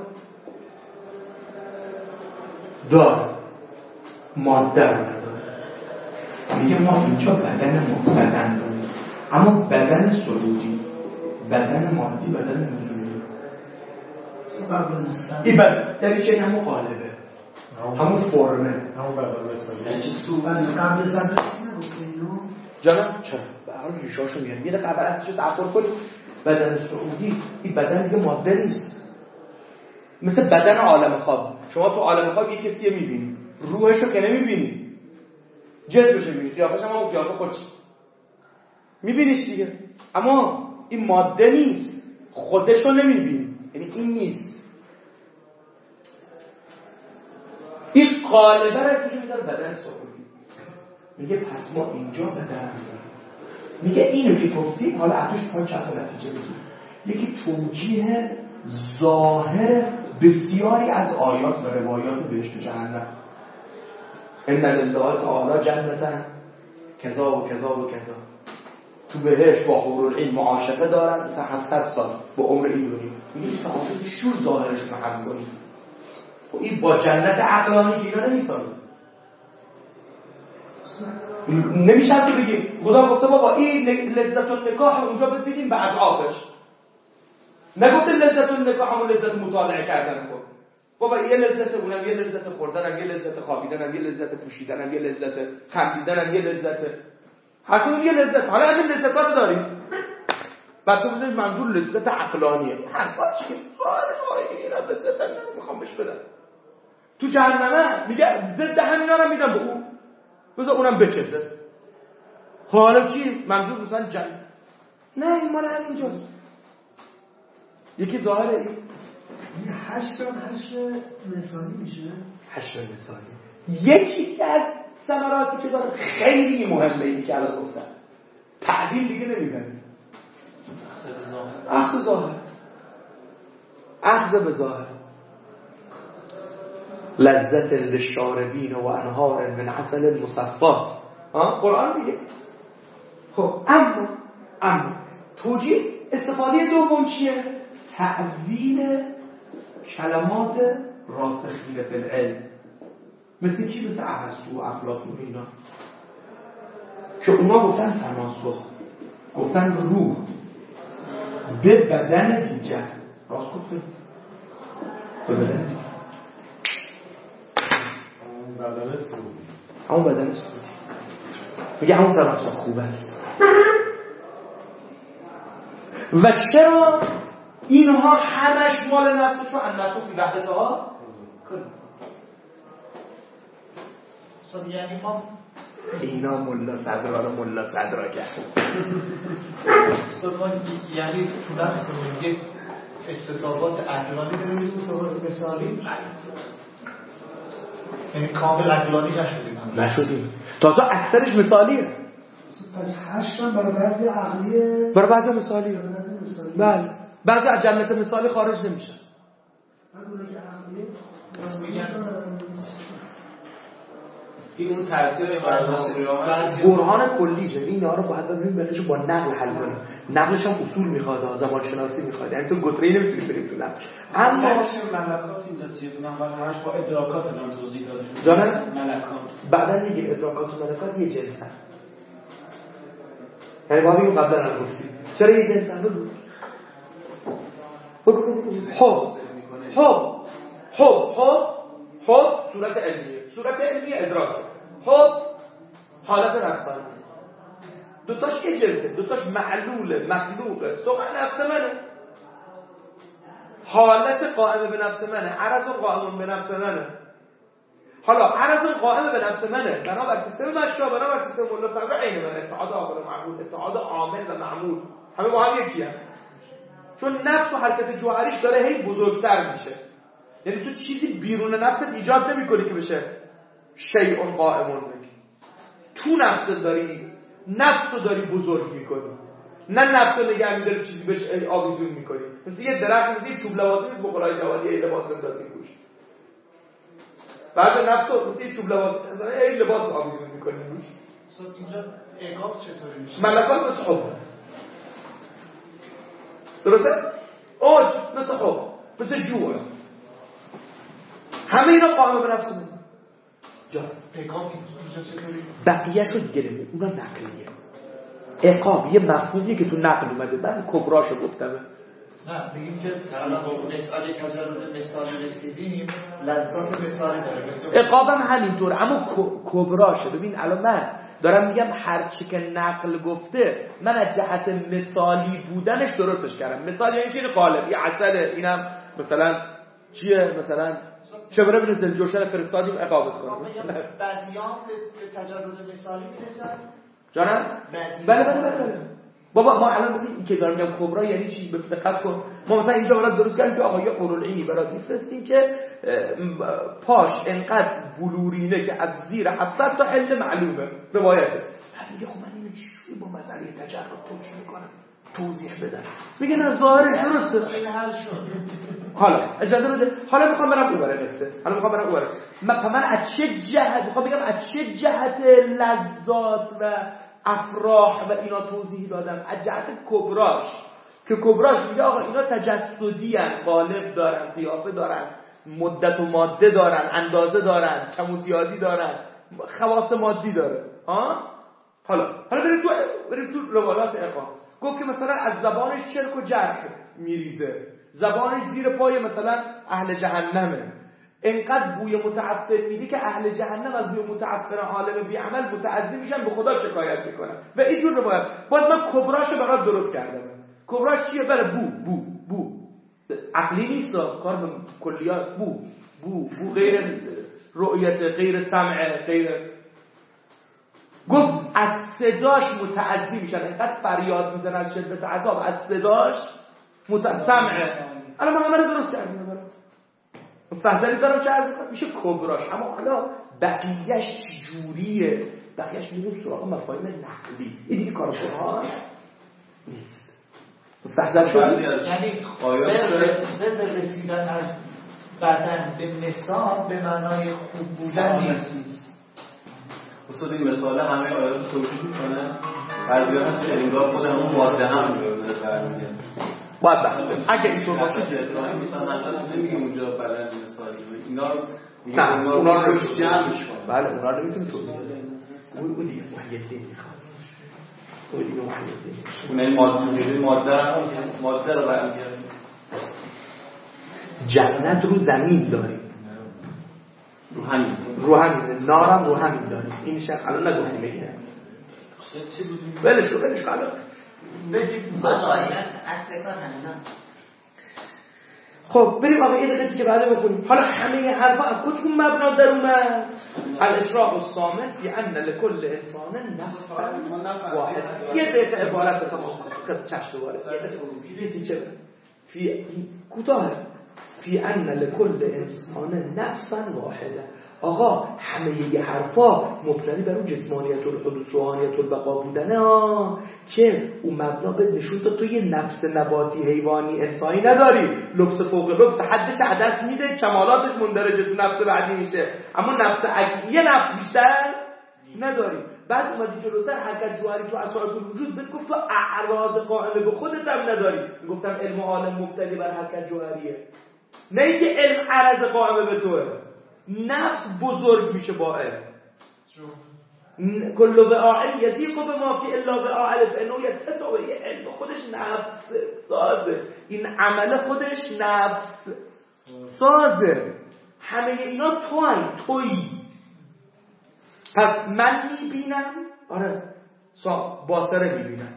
Speaker 1: داره، ماده رو نداره. میگه ما اینجا بدن داریم اما بدن سلوکی، بدن مادی، بدن نزولی. این بدنش همون قالبه، همون فرمه،
Speaker 5: همون بدن مثالی.
Speaker 6: صحبت قبل سنت نگفتیم
Speaker 1: جانم چرا؟ برای ریشاشو میگن یه قبل از چه تعقل کنیم. بدن سعودی این بدن دیگه ماده نیست، مثل بدن عالم خواب. شما تو عالم خواب یه کسی میبینی، روحشو که نمیبینی، جسمشو میبینی، قیافش هم اون قیافه خودش میبینیش دیگه، اما این ماده نیست، خودشو نمیبینی، یعنی این نیست. این قالبه رو توش میذاره بدن سعودی. میگه پس ما اینجا بدن داریم. میگه اینو که گفتیم حالا اتوش پای چند نتیجه بگیم. یکی توجیه ظاهر بسیاری از آیات و روایات بهشت و جهنم. ان لله تعالی جنتن کذا و کذا و کذا. تو بهشت با حورالعین معاشقه دارن مثلا 700 سال با عمر این دنیا. میگه صحابه شور ظاهرش فهم کنید. و این با جنت عقلانی که اینا نمیسازه. نمیشه که بگیم خدا گفته بابا این لذت النکاح اونجا بگیم به اضعافش. نگفته لذت النکاح همون لذت مطالعه کردن کن. بابا یه لذت اونم یه لذت خوردنم، یه لذت خوابیدنم، یه لذت پوشیدنم، یه لذت خندیدنم، یه لذت هر کدوم یه لذت. حالا از این لذت‌ها داریم. بعد تو بزنید منظور لذت عقلانیه. حرفاش که اینا لذت میخوام بهش بدم. تو جهنمه میگه ضد همینا رو میدم به اون. بذار اونم بچزه. حالا چی؟ منظور مثلا جنت. نه این مال همینجاست. یکی ظاهره این.
Speaker 6: این 8 مثالی میشه.
Speaker 1: 8 مثالی. یکی از ثمراتی که داره خیلی مهمه اینی که الان گفتم. تعدیل دیگه نمیبریم. اخذ ظاهر. اخذ به ظاهر. لذت للشاربین و انهار من عسل مصفا. قرآن میگه. خب اما توجیه استفاده دوم چیه؟ تعویل کلمات راسخین فی العلم. مثل کی؟ مثل ارسطو و افلاطون اینا که اونا گفتن تناسخ، گفتن روح به بدن دیگر. راست گفته؟ به بدن دیگر. همون بدن سعودی میگه همون تناسخ خوب است. و چرا اینها همش مال نفسشو اندازه فی وحدتها
Speaker 4: یعنی ما
Speaker 1: اینا ملا صدرا رو ملا صدرا کرد.
Speaker 4: یعنی تو نفسمون یک اکتسابات عقلانی داریم، اکتسابات مثالی، یعنی کامل عقلانی نشدیم.
Speaker 1: تازه اکثرش مثالیه.
Speaker 6: پس 8 برای بعضی عقلیه،
Speaker 1: برای بعضی مثالیه. بله بعضی از جنت مثالی خارج نمیشن.
Speaker 2: این اون ترتیب
Speaker 1: برهان کلیه. اینا رو باید ببینیم بهش با نقل حل کنیم. نقلش هم اصول میخواد، زبان شناسی میخواد. یعنی تو گتره‌ای نمیتونی بریم تو نقل. اما
Speaker 3: ملکات اینجا چیه همش با ادراکات الان توضیح داده شده.
Speaker 1: داره
Speaker 3: ملکات
Speaker 1: بعدا میگه ادراکات و ملکات یه جنسن. یعنی با همین قبلا هم گفتیم چرا یه جنسن؟ حب صورت علمیه، صورت علمی ادراک. حب حالت نفسانه. دوتاش یه جنسه، دوتاش معلوله، مخلوقه. سوء نفس منه، حالت قائم به نفس منه، عرض قائم به نفس منه. حالا عرض قائم به نفس منه بنابر سیستم مشروع، بنابر سیستم ملا صبر عین من، اتحاد عاقل و معمول، اتحاد عامل و معمول همه با هم یکی هم. چون نفس و حرکت جوهریش داره هی بزرگتر میشه. یعنی تو چیزی بیرون نفست ایجاد نمی‌کنی که بشه شیء قائمون بگی. تو نفست داری، نفس رو داری بزرگ می‌کنی، نه نفس رو نگه می‌داری چیزی بهش آویزون می‌کنی. مثل یه درخت، مثل یه چوب لباسی نیست بخورای جوادی لباس بندازی روش. بعد نفس رو مثل یه چوب لباسی این لباس رو آویزون می‌کنی روش.
Speaker 4: اینجا اعقاب چطوری میشه؟
Speaker 1: ملکات مثل حب. درسته؟ اوج مثل حب، مثل جوع. همه اینا قائم به نفس من. جا
Speaker 4: اعقاب اینجا چطوری؟
Speaker 1: بقیه شو دیگه نمید، اونا نقلیه. اعقاب یه مفهومیه که تو نقل اومده. من کبراشو گفتم.
Speaker 4: نه میگیم که الان با مسئله تجرد مثالی رسیدیم، لذات مثالی داره.
Speaker 1: اعقاب هم همینطور، اما کبراشه. ببین الان من دارم میگم هر چی که نقل گفته من از جهت مثالی بودنش درستش کردم. مثال یعنی چیه؟ قالب یه عسل، اینم مثلا چیه؟ مثلا شبره بین زنجوشن فرستادیم اقامت کنیم.
Speaker 4: بدیان به تجرد مثالی میرسن؟
Speaker 1: جانم؟ بله. بابا ما الان این که دارم میگم کبرا یعنی چی؟ به دقت کن. ما مثلا اینجا برات درست کردیم که آقا یه قرولعینی برات میفرستیم که پاش انقدر بلورینه که از زیر 700 تا حل معلومه روایته. بعد میگه خب من اینو چجوری با مسئله تجرد توجیه میکنم؟ توضیح بدم. میگه نه ظاهرش درسته.
Speaker 4: این حل شد.
Speaker 1: حالا اجازه بده، حالا میخوام برم اونوره قصه. من از چه جهت میخوام بگم از چه جهت لذات و افراح و اینا توضیح دادم؟ از جهت کبراش، که کبراش میگه آقا اینا تجسدی ان، قالب دارن، قیافه دارن، مدت و ماده دارن، اندازه دارن، کم و زیادی دارن، خواص مادی داره. حالا بریم تو روایات اقام. گفت که مثلا از زبانش چرک و جرح میریزه، زبانش زیر پای مثلا اهل جهنمه، انقدر بوی متعفن میده که اهل جهنم از بوی متعفن عالم بی عمل متعذب میشن، به خدا شکایت میکنن. و اینجور روایت باز من کبراشو برات درست کردم. کبراش چیه؟ بله بو عقلی نیست، کار به کلیات. بو غیر رؤیت، غیر سمع، غیر. گفت از صداش متعذب میشن، انقدر فریاد میزنن از شدت عذاب، از صداش سمعه. الان من همه درست کردم برات. مستحضری دارم چه عرض کنم؟ میشه کبراش. اما حالا بقیهش چجوریه؟ بقیهش میریم سراغ مفاهیم نقلی. این دیگه کار قرآن نیست. مستحضر شد؟
Speaker 4: یعنی سر رسیدن از بدن به مثال به معنای خوب بودن نیست.
Speaker 2: اصلا این مثاله همه آیات رو توجیه میکنن. بعضی ها هست که انگار خود همون ماده هم میگرده برمیگه.
Speaker 1: باید اگه اینطور باشه
Speaker 2: مثلا حضرت نمیگه اونجا بلند مثالی اینا
Speaker 1: نه اونا رو
Speaker 2: جمع میشون.
Speaker 1: بله اونا رو نمیتونیم توضیح بدیم. اون دیگه وحیدی میخواد. اون دیگه وحیدی.
Speaker 2: اون ماده رو برمیگرده.
Speaker 1: جنت رو زمین داریم. رو همین نارم رو همین داریم. این شخص الان نگفتیم بگیم. بلش الان. خب بریم آقا این قصه که بعده بخونیم. حالا همه حرفا از کدوم مبنا در اومد؟ الاشراق الصامت فی ان لكل انسان نفس واحد. یه بیت عبارت تا چشم دوباره فی کوتاه فی ان لكل انسان نفسا واحده. آقا همه ی حرفا مبتنی بر اون جسمانیت الحدوث روحانیت البقا بودنه که اون مبنا به نشون داد تو یه نفس نباتی حیوانی انسانی نداری، لبس فوق لبس حدش عدس میده، کمالاتش مندرجه تو نفس بعدی میشه، اما نفس یه نفس بیشتر نداری. بعد اومدی جلوتر حرکت جوهری تو اساس الوجود بهت گفت تو اعراض قائمه به خودت هم نداری. گفتم علم عالم مبتنی بر حرکت جوهریه، نه اینکه علم عرض قائمه به توه. نفس بزرگ میشه با علم. کل وعاء یضیق بما فی الا وعاء فانه یتسع. یه علم خودش نفس سازه، این عمل خودش نفس سازه. همه اینا تویی. پس من میبینم، آره باصره میبینم،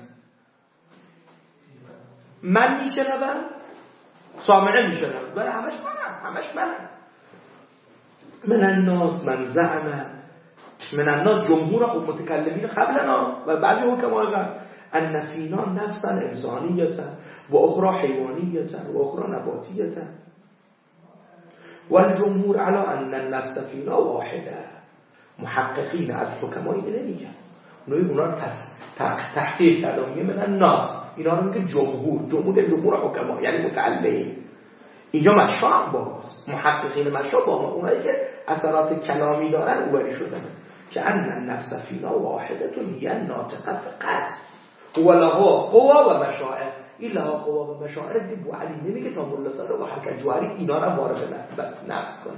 Speaker 1: من میشنوم، سامعه میشنوم، ولی همش منم. من الناس من زعم، من الناس جمهور متکلمین قبلنا و بعضی حکمای قبل ان فینا نفسا انسانیتا و اخرى حیوانیتا و اخرى نباتیتا و الجمهور علی ان النفس فینا واحده. محققین از حکمای اینه میگن، اونا رو تحقیق کردن، میگه من الناس، اینا رو میگه جمهور حکما یعنی متعلمین. اینجا مشاع باز محققین مشاع با اونایی که اثرات کلامی دارن اوبری شدن که ان النفس فینا واحدتون هی ناطقه فقط ولها قوا و مشاعر. این لها قوا و مشاعر دیگه بو علی نمیگه تا ملسانه و حرکت جوهری اینا رو وارد نفس کنه.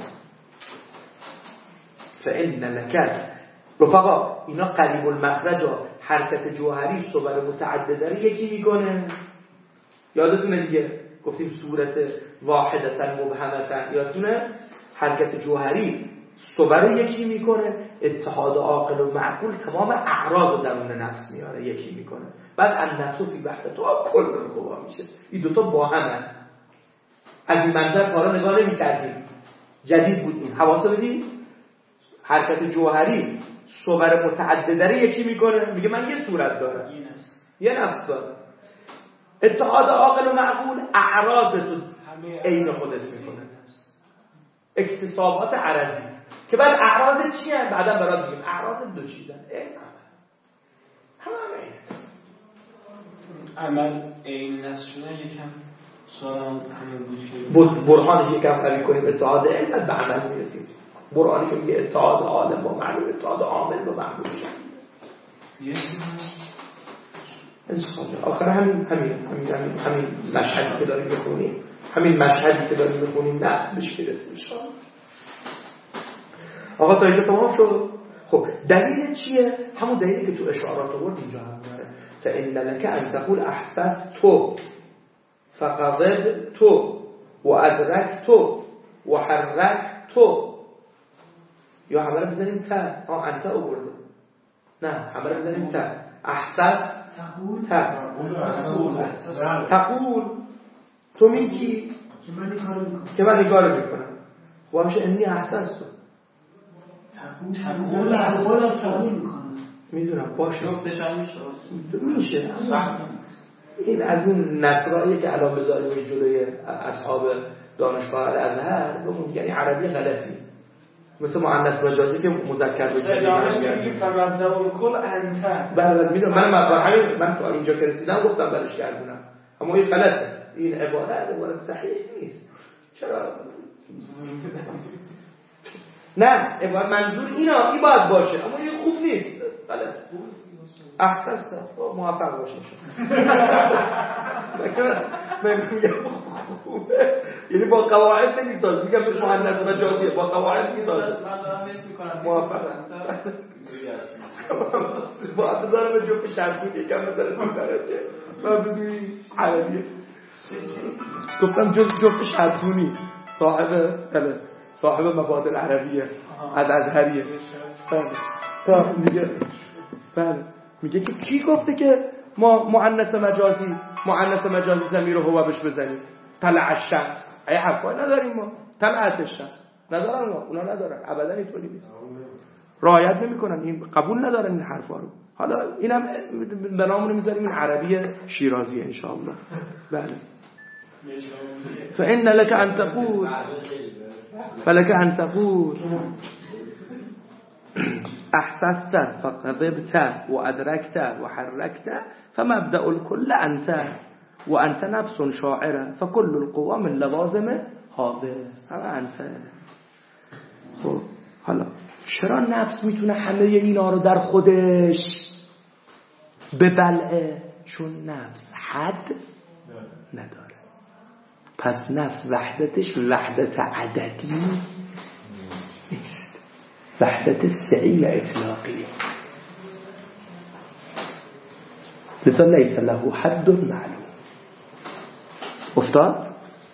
Speaker 1: فإن لك رفقا اینا قریب المخرج حرکت جوهری صور متعدده رو یکی میکنه. یادتونه دیگه گفتیم صورت واحدتا مبهمتا، یادتونه حرکت جوهری صور رو یکی میکنه، اتحاد عاقل و معقول تمام اعراض درون نفس میاره یکی میکنه. بعد النفس فی وحدتها کل قوا میشه. این دوتا با همه. از این منظر کارا نگاه نمی‌کردیم، جدید بود این. حواسو بدید حرکت جوهری صور متعدده رو یکی میکنه، میگه من یه صورت دارم، یه نفس دارم. اتحاد عاقل و معقول اعراض تو عین خودت میکنه، اکتسابات عرضی که بعد اعراض چی هست؟ بعدا برات میگیم. اعراض دو چیزن،
Speaker 3: عمل عین نفس شدن یکم سوالم همین بود که
Speaker 1: برهانش یکم قوی کنیم، اتحاد علم به عمل میرسیم. برهانی که میگه اتحاد عالم با معلوم، اتحاد عامل با معلوم میشه. آخر همین مشهدی که داریم بخونیم، همین مشهدی که داریم بخونیم نفس بهش برسیم انشاءالله. آقا تا اینجا تمام شد. خب دلیل چیه؟ همون دلیلی که تو اشارات آورد اینجا هم داره. فإن لك أن تقول أحسست فقبضت وأدركت وحركت. یا همه رو بزنیم تا انت آورده، نه همه رو بزنیم تا احسست تقول تو میگی که من این کارو میکنم و همشه انی احسست
Speaker 6: تقول
Speaker 1: میدونم باشه
Speaker 2: گفتش هم
Speaker 1: میشه. این از اون نصرائیه که الان بذاریم جلوی اصحاب دانشگاه الازهر بمون، یعنی عربی غلطی، مثل مؤنث مجازی که مذکر بشه
Speaker 3: دانشگاهی فمبدا الکل انت.
Speaker 1: بله میدونم. من تا اینجا که رسیدم گفتم برش گردونم، اما این غلطه. این عبارت صحیح نیست. چرا؟ نه عبارت منظور اینا این باید باشه، اما این خوب نیست، غلط. احسست موفق باشه. یعنی با قواعد نمیساز، میگم مثل مؤنث مجازیه، با قواعد میساز.
Speaker 2: من دارم حس میکنم
Speaker 1: موفقم. با انتظارم جفت شرطی یکم بذاره تو درجه و بدونی عربیه. گفتم جفت شرطونی صاحب مبادل عربیه از ازهریه. بله میگه که کی گفته که ما مؤنث مجازی ضمیر هو بهش بزنیم؟ طلع الشمس. ای حرفا نداریم ما. طلعت الشمس ندارن ما، اونا ندارن، ابدا اینطوری نیست. رعایت نمیکنن، این قبول ندارن این حرفا رو. حالا اینم به نامونو میذاریم این عربی شیرازی ان شاء الله. بله. فإن لك أن تقول احسست فقذبت و ادرکت و حرکت فمبدأ الكل انت و انت نفس شاعره فكل القوى من لوازم حادث انت. خب حالا چرا نفس میتونه همه اینا رو در خودش ببلعه؟ چون نفس حد نداره. پس نفس وحدتش وحدت عددی نیست، وحدت سعی اطلاقی. لذا لیس له حد معلوم. افتاد؟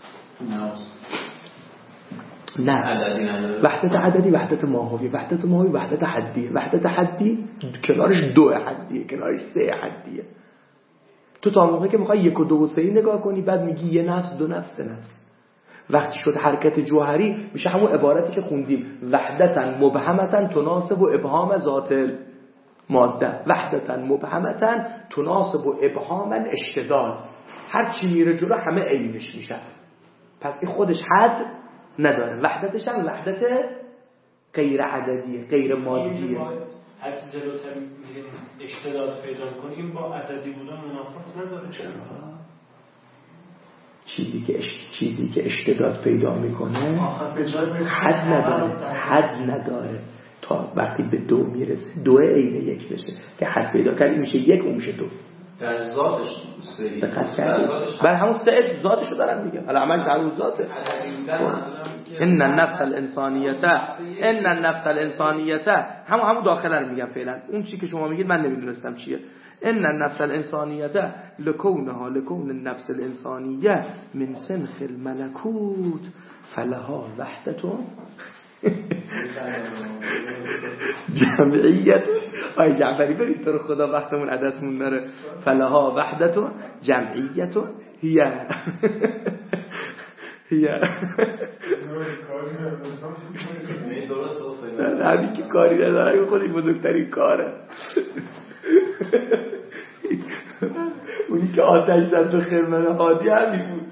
Speaker 1: نفس وحدت عددی، وحدت ماهوی، وحدت ماهوی وحدت حدیه. وحدت حدی کنارش 2 حدیه، کنارش 3 حدیه. تو تا موقعی که میخوای 1 و 2 و 3 نگاه کنی بعد میگی یه نفس، 2 نفس، 3 نفس. وقتی شد حرکت جوهری میشه همون عبارتی که خوندیم وحدتا مبهمتا تناسب و ابهام ذات ماده، وحدتا مبهمتا تناسب و ابهام الاشتداد. هر چی میره جلو همه عینش میشه. پس این خودش حد نداره. وحدتش هم وحدت غیر عددیه، غیر مادیه.
Speaker 3: هر چی جلوتر میریم اشتداد پیدا کنیم با عددی بودن منافات نداره. چرا؟
Speaker 1: چیزی که اشتداد پیدا میکنه حد نداره تا وقتی به 2 میرسه 2 عین 1 بشه که حد پیدا کردی میشه 1 اون میشه 2.
Speaker 2: در ذاتش سری
Speaker 1: بر همون سعی ذاتشو دارن میگه. حالا عمل در اون ذاته. ان النفس الانسانیه همون داخله رو میگم فعلا. اون چیزی که شما میگید من نمیدونستم چیه. ان النفس الانسانیه لکون النفس الانسانیه من سنخ الملکوت فلها وحدت جمعیت. آی جعفری برید تو رو خدا وقتمون عددمون نره. فلها وحدت جمعیت هی همین که کاری نداره خودی بزرگترین کاره. اونی که آتش زد به خرمن هادی همین بود.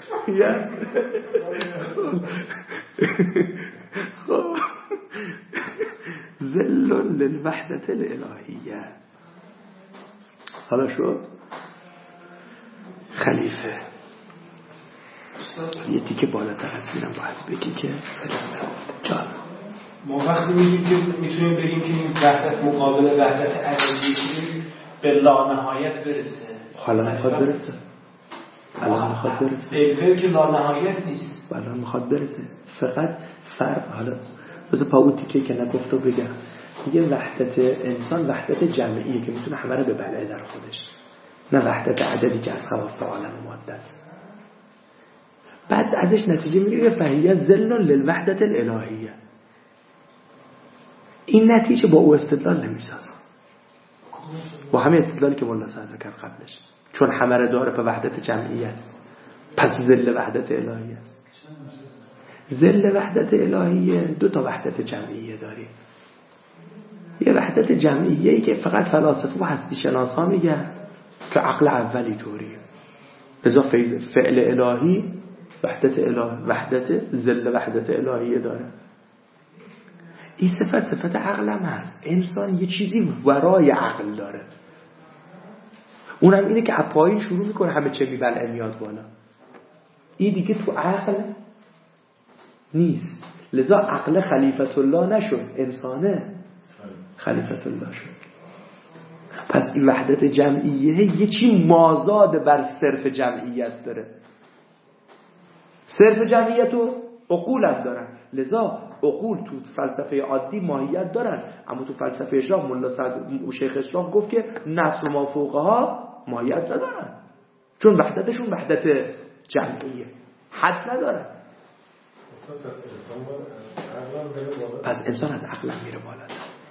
Speaker 1: خب ذل للوحدت الالهیه. حالا شد خلیفه یه تیکه بالاتر از اینم باید بگی که جان
Speaker 3: ما وقتی میگیم که میتونیم بگیم که این وحدت مقابل وحدت عددی به لانهایت برسه.
Speaker 1: حالا میخواد برسه.
Speaker 3: الفه که لانهایت نیست.
Speaker 1: حالا میخواد برسه. فقط فرق. حالا بذار پاون تیکه که نگفت و بگم. میگه وحدت انسان وحدت جمعیه که میتونه همه رو ببلعه در خودش، نه وحدت عددی که از خواست عالم ماده است. بعد ازش نتیجه میگیره فهیه ذل للوحدت الالهیه. این نتیجه با او استدلال نمیسازه، با همه استدلالی که مولا صدر کرد قبلش، چون همه رو داره به وحدت جمعیه است. پس ذل وحدت الهیه است. ذل وحدت الهیه 2 تا وحدت جمعیه داری. یه وحدت جمعیه‌ای که فقط فلاسفه و هستی شناسا میگن که عقل اولی طوریه. لذا فعل الهی وحدت الهی، وحدت ذل وحدت الهیه داره. این صفت عقل هم هست. انسان یه چیزی ورای عقل داره، اونم اینه که از پایین شروع میکنه همه چه میبلعه میاد بالا. این دیگه تو عقل نیست. لذا عقل خلیفت الله نشد، انسانه خلیفت الله شد. پس این وحدت جمعیه یه چی مازاد بر صرف جمعیت داره. صرف جمعیت و عقول هم دارن. لذا عقول تو فلسفه عادی ماهیت دارن، اما تو فلسفه اشراق مولا سعد و شیخ اشراق گفت که نفس و مافوقها ماهیت ندارن، چون وحدتشون وحدت جمعیه، حد ندارن. پس انسان از عقل میره بالا،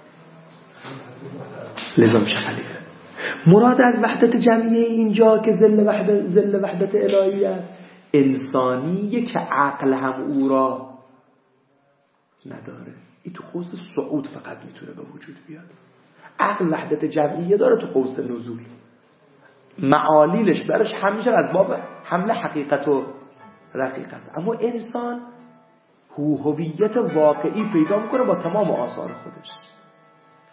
Speaker 1: لذا میشه خلیفه. مراد از وحدت جمعیه اینجا که ذل وحدت الهی است، انسانیه که عقل هم او را نداره. این تو قوس صعود فقط میتونه به وجود بیاد. عقل وحدت جمعیه داره تو قوس نزول، معالیلش برش همیشه از باب حمل حقیقت و رقیقت. اما انسان هویت واقعی پیدا میکنه با تمام آثار خودش.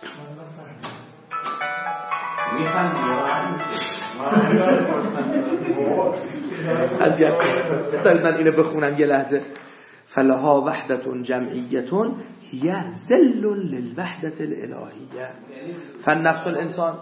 Speaker 1: من اینو بخونم یه لحظه. فلها وحدة جمعیة هي ذل للوحدة الالهیه. فالنفس الانسان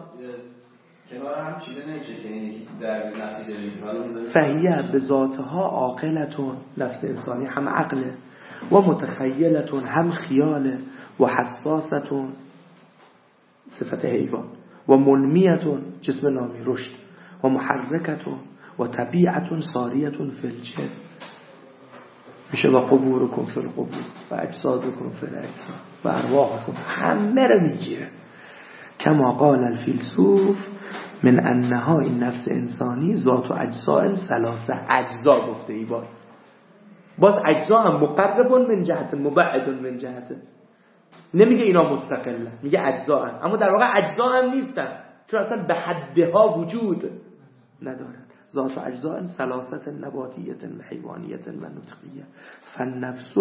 Speaker 1: فهي بذاتها عاقلة، نفس انسانی هم عقله، و متخیلة هم خیاله، و حساسة صفت حیوان، و منمیة جسم نامی رشد، و محرکة و طبیعة ساریة فی الجسم. میشه و قبورکم فی القبور و اجسادکم فی الاجساد و ارواحکم، همه رو میگیره. کما قال الفیلسوف من انها، این نفس انسانی ذات و اجزاء ثلاثه، اجزا گفته ای باز اجزا هم مقرب من جهت مبعد من جهت، نمیگه اینا مستقلن، میگه اجزا هم، اما در واقع اجزا هم نیستن، چون اصلا به حدها وجود ندارن. ذات و اجزاء ثلاثه نباتیه و حیوانیه و نطقیه. فالنفس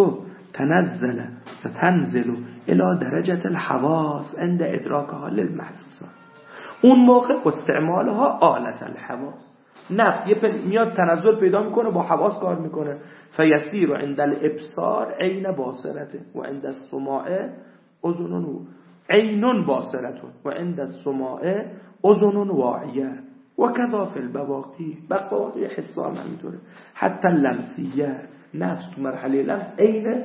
Speaker 1: تنزل الى درجه الحواس عند ادراکها للمحسوسات. اون موقع استعمالها آلت الحواس، نفس میاد تنزل پیدا میکنه، با حواس کار میکنه. فیسیر عند الابصار عین باصرته و عند السماع اذن عین باصرته و عند السماع اذن واعیه و کذا فی البواقی، بقواقی حسا هم همینطوره. حتی لمسیه، نفس تو مرحله لمس عین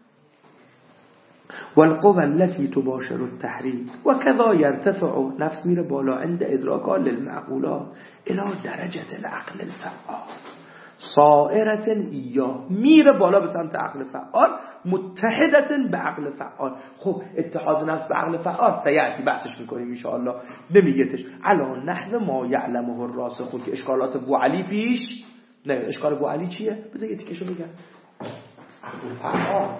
Speaker 1: والقوى التي تباشر التحريك وكذا يرتفع، نفس میره بالا عند ادراكها للمعقولات الى درجه العقل الفعال صائره اياه، میره بالا به سمت عقل فعال متحده به عقل فعال. خب اتحاد نفس به عقل فعال سیاتی بحثش میکنیم ان شاء الله، نمیگهش علا نحو ما یعلمه الراسخون، که اشکالات ابو علی پیش نه. اشکال ابو علی چیه؟ بذار یه تیکشو بگم. عقل فعال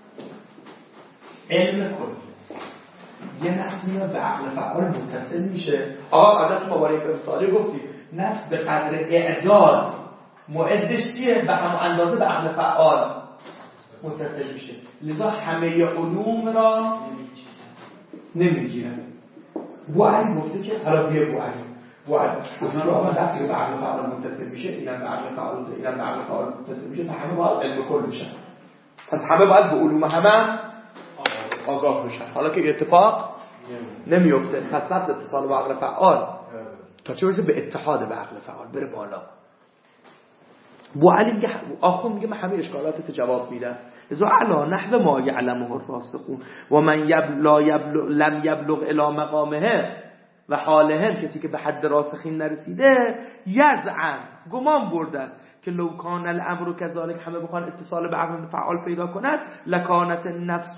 Speaker 1: علم کلی، یه نفس میاد به عقل فعال متصل میشه. عادت مبارک امثالی گفتی نفس به قدر اعداد معدش چیه؟ به هم اندازه به عقل فعال متصل میشه، لذا همه علوم را نمیگیرن. بو علی گفته که حالا بیه بو علی گفته آقا دستی به عقل فعال متصل میشه، اینم به عقل فعال، اینم به عقل فعال متصل میشه، به همه باید علم کل میشن. پس همه باید به علوم همه آگاه بشن. حالا که اتفاق نمیفته، پس نفس اتصال با عقل فعال تا چه برسه به اتحاد به عقل فعال بره بالا. بو علی میگه آخون میگه من همه اشکالاتت جواب میدم. ازو علا نحو ما یعلمه الراسخون و من لم یبلغ الی مقامه و حالهم، کسی که به حد راسخین نرسیده، یزعم گمان برده است که لو کان الامر کذالک، همه بخوان اتصال به عقل فعال پیدا کند، لکانت النفس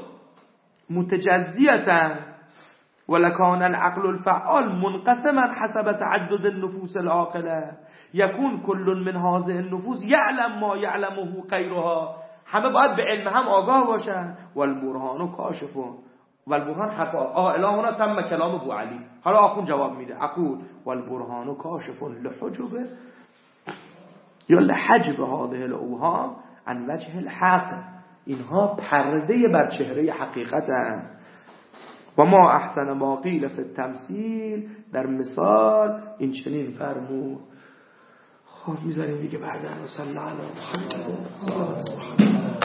Speaker 1: متجزیه و لکان العقل الفعال منقسما حسب تعدد النفوس العاقله، یکون کل من هذه النفوس یعلم ما یعلمه غیرها، همه باید به علم هم آگاه باشن. والبرهان کاشفون، والبرهان حرف الهنا تم کلام ابو علی. حالا آخون جواب میده، اقول والبرهان کاشفون لحجب یا لحجب هذه الاوهام عن وجه الحق، اینها پرده بر چهره حقیقت هستند. و ما احسن ما قیل فی التمثیل، در مثال این چنین فرمود. خب میذاریم دیگه بعدا. صلی الله علیه و سلم.